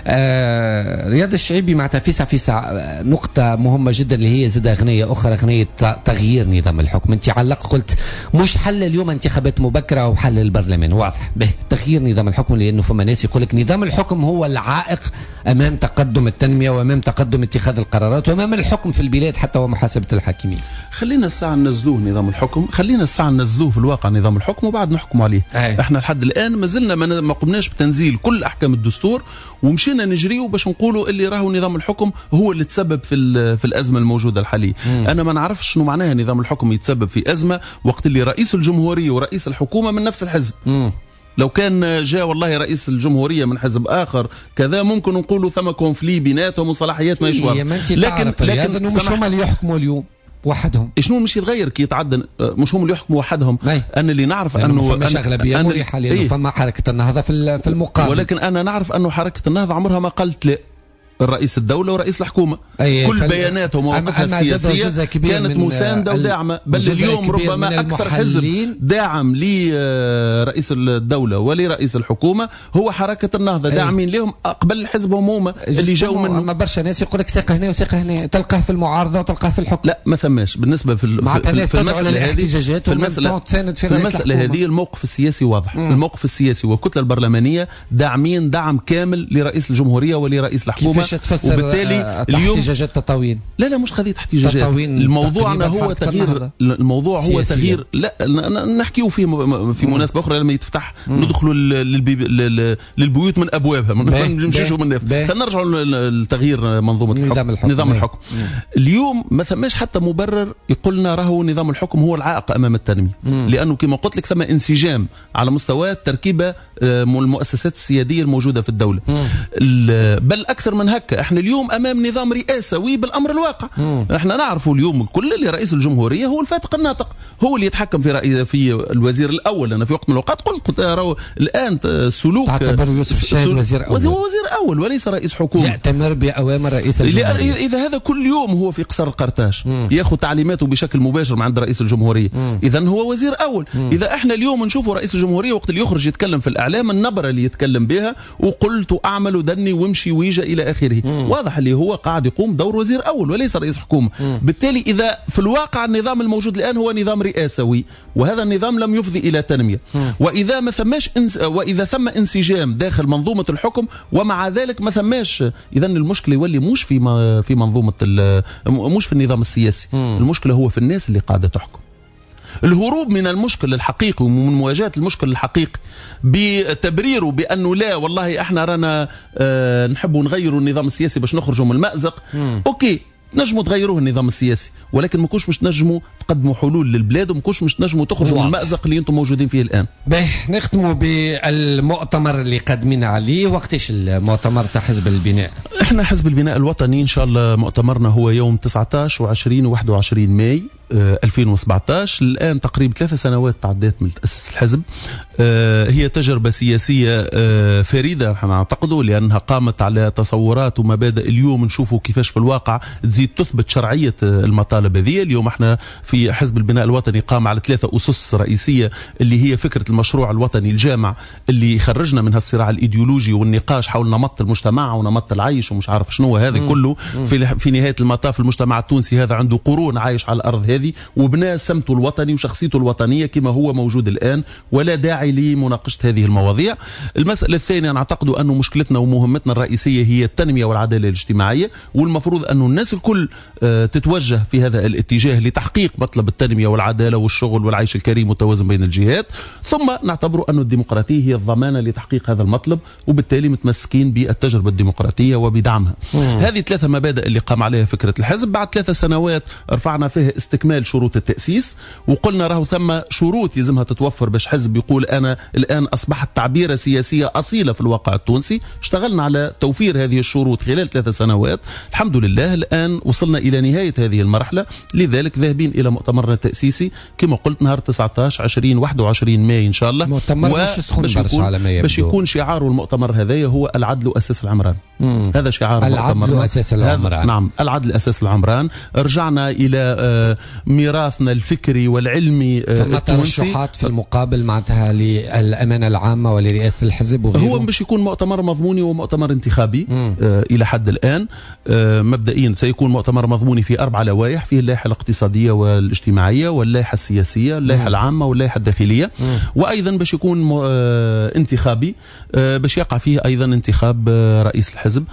رياض الشعيبي مع فيسع نقطة مهمة جدا اللي هي زاد أغنية أخرى، أغنية تغيير نظام الحكم. أنت علقت قلت مش حل اليوم انتخابات مبكرة وحل البرلمان، واضح به تغيير نظام الحكم، لأنه فما ناس يقول لك نظام الحكم هو العائق أمام تقدم التنمية وأمام تقدم اتخاذ القرارات وأمام الحكم في البلاد حتى ومحاسبة الحاكمين. خلينا الساعة ننزلوه نظام الحكم، خلينا الساعة ننزلوه في الواقع نظام الحكم وبعد نحكموا عليه. احنا لحد الآن ما زلنا ما قمناش بتنزيل كل أحكام الدستور، ومشينا نجريه باش نقولوا اللي راهو نظام الحكم هو اللي تسبب في الأزمة الموجودة الحالية. أنا ما نعرفش شنو معناها نظام الحكم يتسبب في أزمة وقت اللي رئيس الجمهورية ورئيس الحكومة من نفس الحزب. لو كان جاء والله رئيس الجمهورية من حزب آخر كذا ممكن نقولوا ثم كونفلي بيناتهم وصلاحيات ما يشوار. لكن مش هم اللي يحكموا اليوم وحدهم. شنو مش يتغير كي يتعدى؟ مش هم اللي يحكموا وحدهم. أنا اللي نعرف أنه فماش أغلبية مريحة، لأنه فما حركة النهضة في المقابل. ولكن أنا نعرف أنه حركة النهضة عمرها ما قالت لا الرئيس الدولة ورئيس الحكومة، كل بياناته ومواقفها السياسية كانت مساندة وداعمة، بل اليوم ربما أكثر حزب داعم لرئيس الدولة ولرئيس الحكومة هو حركة النهضة، داعمين لهم قبل حزبهم هما اللي جاوا منه. أما برشا ناس يقول لك ساقه هنا وساقه هنا، تلقاه في المعارضة وتلقاه في الحكم. لا ما ثماش بالنسبة في المسألة هذه. في المسألة هذه الموقف السياسي واضح. الموقف السياسي والكتلة البرلمانية داعمين دعم كامل لرئيس الجمهورية ولرئيس الحكومة. وبالتالي اليوم احتجاجات تطاوين. لا مش قضيه احتجاجات، الموضوع هو تغيير، الموضوع هو تغيير. لا نحكيه في مناسبه اخرى لما يتفتح ندخلوا للبيوت من ابوابها، ما نمشيش من الناف. خلينا نرجعوا لتغيير منظومه نظام الحكم. اليوم ما ثماش حتى مبرر يقولنا راهو نظام الحكم هو العائق امام التنميه، لانه كما قلت لك ثم انسجام على مستوى التركيبه المؤسسات السياديه الموجوده في الدوله. بل اكثر من هكا، احنا اليوم امام نظام رئاسوي بالامر الواقع. احنا نعرفوا اليوم الكل اللي رئيس الجمهوريه هو الفاتق الناطق، هو اللي يتحكم في الوزير الاول. انا في وقت من الاوقات قلت راهو الان السلوك تعتبر يوسف الشاهد وزير اول، هو وزير اول وليس رئيس حكومه، يأتمر باوامر رئيس الجمهوريه. اذا هذا كل يوم هو في قصر القرطاج ياخذ تعليماته بشكل مباشر من عند رئيس الجمهوريه، اذا هو وزير اول. اذا احنا اليوم نشوفوا رئيس الجمهوريه وقت اللي يخرج يتكلم في الاعلام النبره اللي يتكلم بها وقلت واعمل ودني وامشي ويجا الى اخره، واضح اللي هو قاعد يقوم دور وزير أول وليس رئيس حكومة. بالتالي إذا في الواقع النظام الموجود الآن هو نظام رئاسوي، وهذا النظام لم يفضي إلى تنمية، وإذا ما ثماش وإذا ثم انسجام داخل منظومة الحكم ومع ذلك ما ثماش، إذا المشكلة يولي مش في منظومة مش في النظام السياسي، المشكلة هو في الناس اللي قاعدة تحكم. الهروب من المشكل الحقيقي ومن مواجهة المشكل الحقيقي بتبريره بأنه لا والله احنا رانا نحب نغيروا النظام السياسي باش نخرجوا من المأزق. اوكي نجموا تغيروه النظام السياسي، ولكن ما كوش مش نجموا تقدموا حلول للبلاد، وما كوش مش نجموا تخرجوا من المأزق اللي انتم موجودين فيه الان. باهي نختموا بالمؤتمر اللي قادمين عليه. وقتاش المؤتمر تاع حزب البناء؟ احنا حزب البناء الوطني ان شاء الله مؤتمرنا هو يوم 19 و20 و21 ماي 2017. الآن تقريبا 3 سنوات تعديت من تأسيس الحزب. هي تجربة سياسية فريدة نحن نعتقده، لأنها قامت على تصورات ومبادئ اليوم نشوفوا كيفاش في الواقع تزيد تثبت شرعية المطالب هذه. اليوم احنا في حزب البناء الوطني قام على 3 أسس رئيسية، اللي هي فكرة المشروع الوطني الجامع اللي خرجنا من هالصراع الإيديولوجي والنقاش حول نمط المجتمع ونمط العيش ومش عارف شنو هذا كله. في نهاية المطاف المجتمع التونسي هذا عنده قرون عايش على الأرض هذه، هذه وبنى سمته الوطني وشخصيته الوطنية كما هو موجود الآن، ولا داعي لمناقشة هذه المواضيع. المسألة الثانية نعتقد أن مشكلتنا ومهمتنا الرئيسية هي التنمية والعدالة الاجتماعية، والمفروض أن الناس الكل تتوجه في هذا الاتجاه لتحقيق مطلب التنمية والعدالة والشغل والعيش الكريم والتوازن بين الجهات. ثم نعتبر أن الديمقراطية هي الضمانة لتحقيق هذا المطلب، وبالتالي متمسكين بالتجربة الديمقراطية وبدعمها. هذه 3 مبادئ اللي قام عليها فكرة الحزب. بعد 3 سنوات رفعنا فيها استكمال شروط التأسيس، وقلنا راهو ثم شروط يلزمها تتوفر باش حزب يقول أنا الآن أصبحت تعبيرة سياسية أصيلة في الواقع التونسي. اشتغلنا على توفير هذه الشروط خلال 3 سنوات، الحمد لله الآن وصلنا إلى نهاية هذه المرحلة. لذلك ذاهبين إلى مؤتمرنا التأسيسي كما قلت نهار 19 20 21 ماي إن شاء الله. مؤتمر مش سخن برشا على ما يبدو. باش يكون شعار المؤتمر هذايا هو العدل أساس العمران. هذا شعار العدل أساس العمران. نعم، العدل أساس العمران. رجعنا إلى ميراثنا الفكري والعلمي. ثم ترشحات في المقابل معناتها للأمانة العامة ولرئاسة الحزب وغيره. هو باش يكون مؤتمر مضموني ومؤتمر انتخابي إلى حد الآن. مبدئيا سيكون مؤتمر مضموني في 4 لوائح، فيه اللائحة الاقتصادية والاجتماعية واللائحة السياسية، اللائحة العامة واللائحة الداخلية. وأيضا باش يكون انتخابي، باش يقع فيه أيضا انتخاب رئيس الحزب،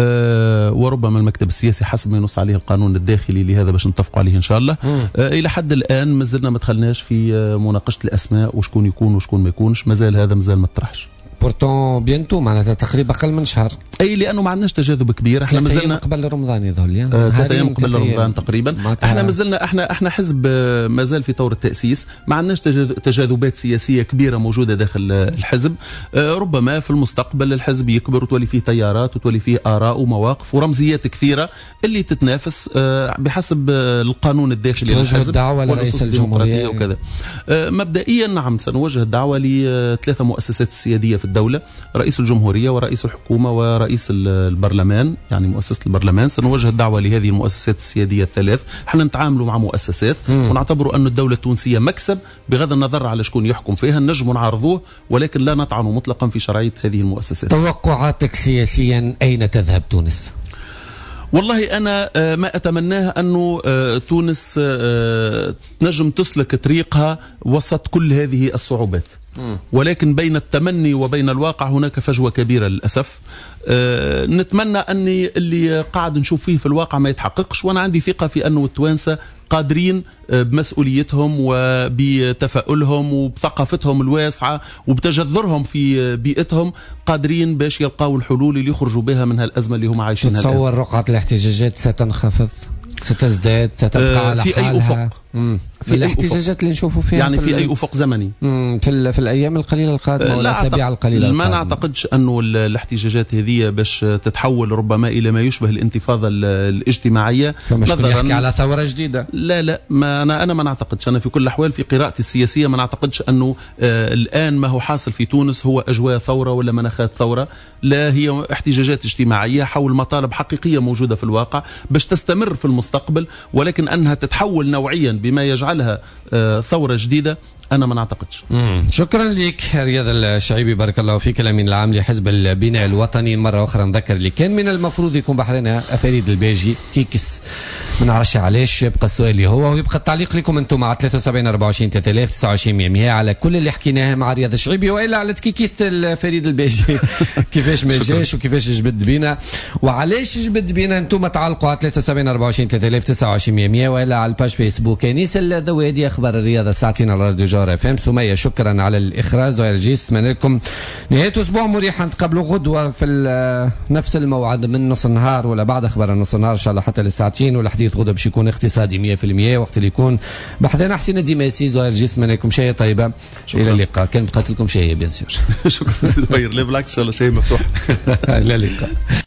وربما المكتب السياسي حسب ما ينص عليه القانون الداخلي لهذا باش نتفقوا عليه إن شاء الله. إلى حد الآن مازلنا ما دخلناش في مناقشة الأسماء وشكون يكون وشكون ما يكونش، مازال هذا مازال ما طرحش. بورتون بينتو معناتها تقريبا أقل من شهر. أي لأنه ما عندناش تجاذب كبير. احنا مازلنا قبل رمضان يظل 3 أيام قبل رمضان تقريبا. احنا مازلنا احنا حزب مازال في طور التأسيس، ما عندناش تجاذبات سياسية كبيرة موجودة داخل الحزب. ربما في المستقبل الحزب يكبر وتولي فيه تيارات وتولي فيه آراء ومواقف ورمزيات كثيرة اللي تتنافس بحسب القانون الداخلي للحزب. دعوة لرئيس الجمهورية وكذا. مبدئيا نعم سنوجه الدعوة ل3 مؤسسات السيادية في الدولة، رئيس الجمهورية ورئيس الحكومة ورئيس البرلمان، يعني مؤسسة البرلمان. سنوجه الدعوة لهذه المؤسسات السيادية ال3. احنا نتعاملوا مع مؤسسات ونعتبر أن الدولة التونسية مكسب بغض النظر على شكون يحكم فيها، نجم نعرضوه ولكن لا نطعن مطلقا في شرعية هذه المؤسسات. توقعاتك سياسيا أين تذهب تونس؟ والله أنا ما أتمناه أنه تونس تنجم تسلك طريقها وسط كل هذه الصعوبات، ولكن بين التمني وبين الواقع هناك فجوة كبيرة للأسف. نتمنى أني اللي قاعد نشوف فيه في الواقع ما يتحققش، وأنا عندي ثقة في أنه التوانسة قادرين بمسؤوليتهم وبتفاؤلهم وبثقافتهم الواسعة وبتجذرهم في بيئتهم قادرين باش يلقاو الحلول اللي يخرجوا بها من هالأزمة اللي هم عايشينها. تتصور رقعة الاحتجاجات ستنخفض، ستزداد، ستبقى على في حالها؟ أي أفق؟ في الاحتجاجات اللي نشوفوا فيها يعني في أي أفق زمني؟ في الأيام القليلة القادمة ولا الأسابيع القليلة القادمة؟ ما نعتقدش أنه الاحتجاجات هذه باش تتحول ربما إلى ما يشبه الانتفاضة الاجتماعية. فمشكل يحكي على ثورة جديدة؟ لا أنا ما نعتقدش. أنا في كل الأحوال في قراءتي السياسية ما نعتقدش أنه الآن ما هو حاصل في تونس هو أجواء ثورة ولا مناخات ثورة. لا، هي احتجاجات اجتماعية حول مطالب حقيقية موجودة في الواقع باش تستمر في المستقبل، ولكن أنها تتحول نوعيا بما يجعلها ثورة جديدة أنا ما نعتقدش. شكرا لك رياض الشعيبي، بارك الله فيك، الأمين العام لحزب البناء الوطني. مرة أخرى نذكر اللي كان من المفروض يكون بحرنا فريد الباجي كيكس، ما نعرفش علاش. يبقى السؤال اللي هو ويبقى التعليق لكم أنتم مع 73 24 3000 29 100 على كل اللي حكيناه مع رياض الشعيبي، وإلا على كيكيست فريد الباجي كيفاش ما جاش وكيفاش جبد بينا وعلاش جبد بينا. أنتم تعلقوا على 73 24 3000 29 100 وإلا على الباج فيسبوك. أنيس الذوادي أخبار الرياضة ساعتين على راديو جار اف ام. سمية شكرا على الإخراج ويرجيس. أتمنى لكم نهاية أسبوع مريحة. نتقابلوا غدوة في نفس الموعد من نص النهار ولا بعد أخبار نص النهار إن شاء الله حتى للساعتين. والحديث غدوة باش يكون اقتصادي 100% وقت اللي يكون بحثنا حسين الدماسي. ويرجيس أتمنى لكم شيء طيبة. إلى اللقاء. كانت بقات لكم شيء بيان سور. شكرا سيدي. لا بالعكس إن شاء الله شيء مفتوح. إلى اللقاء.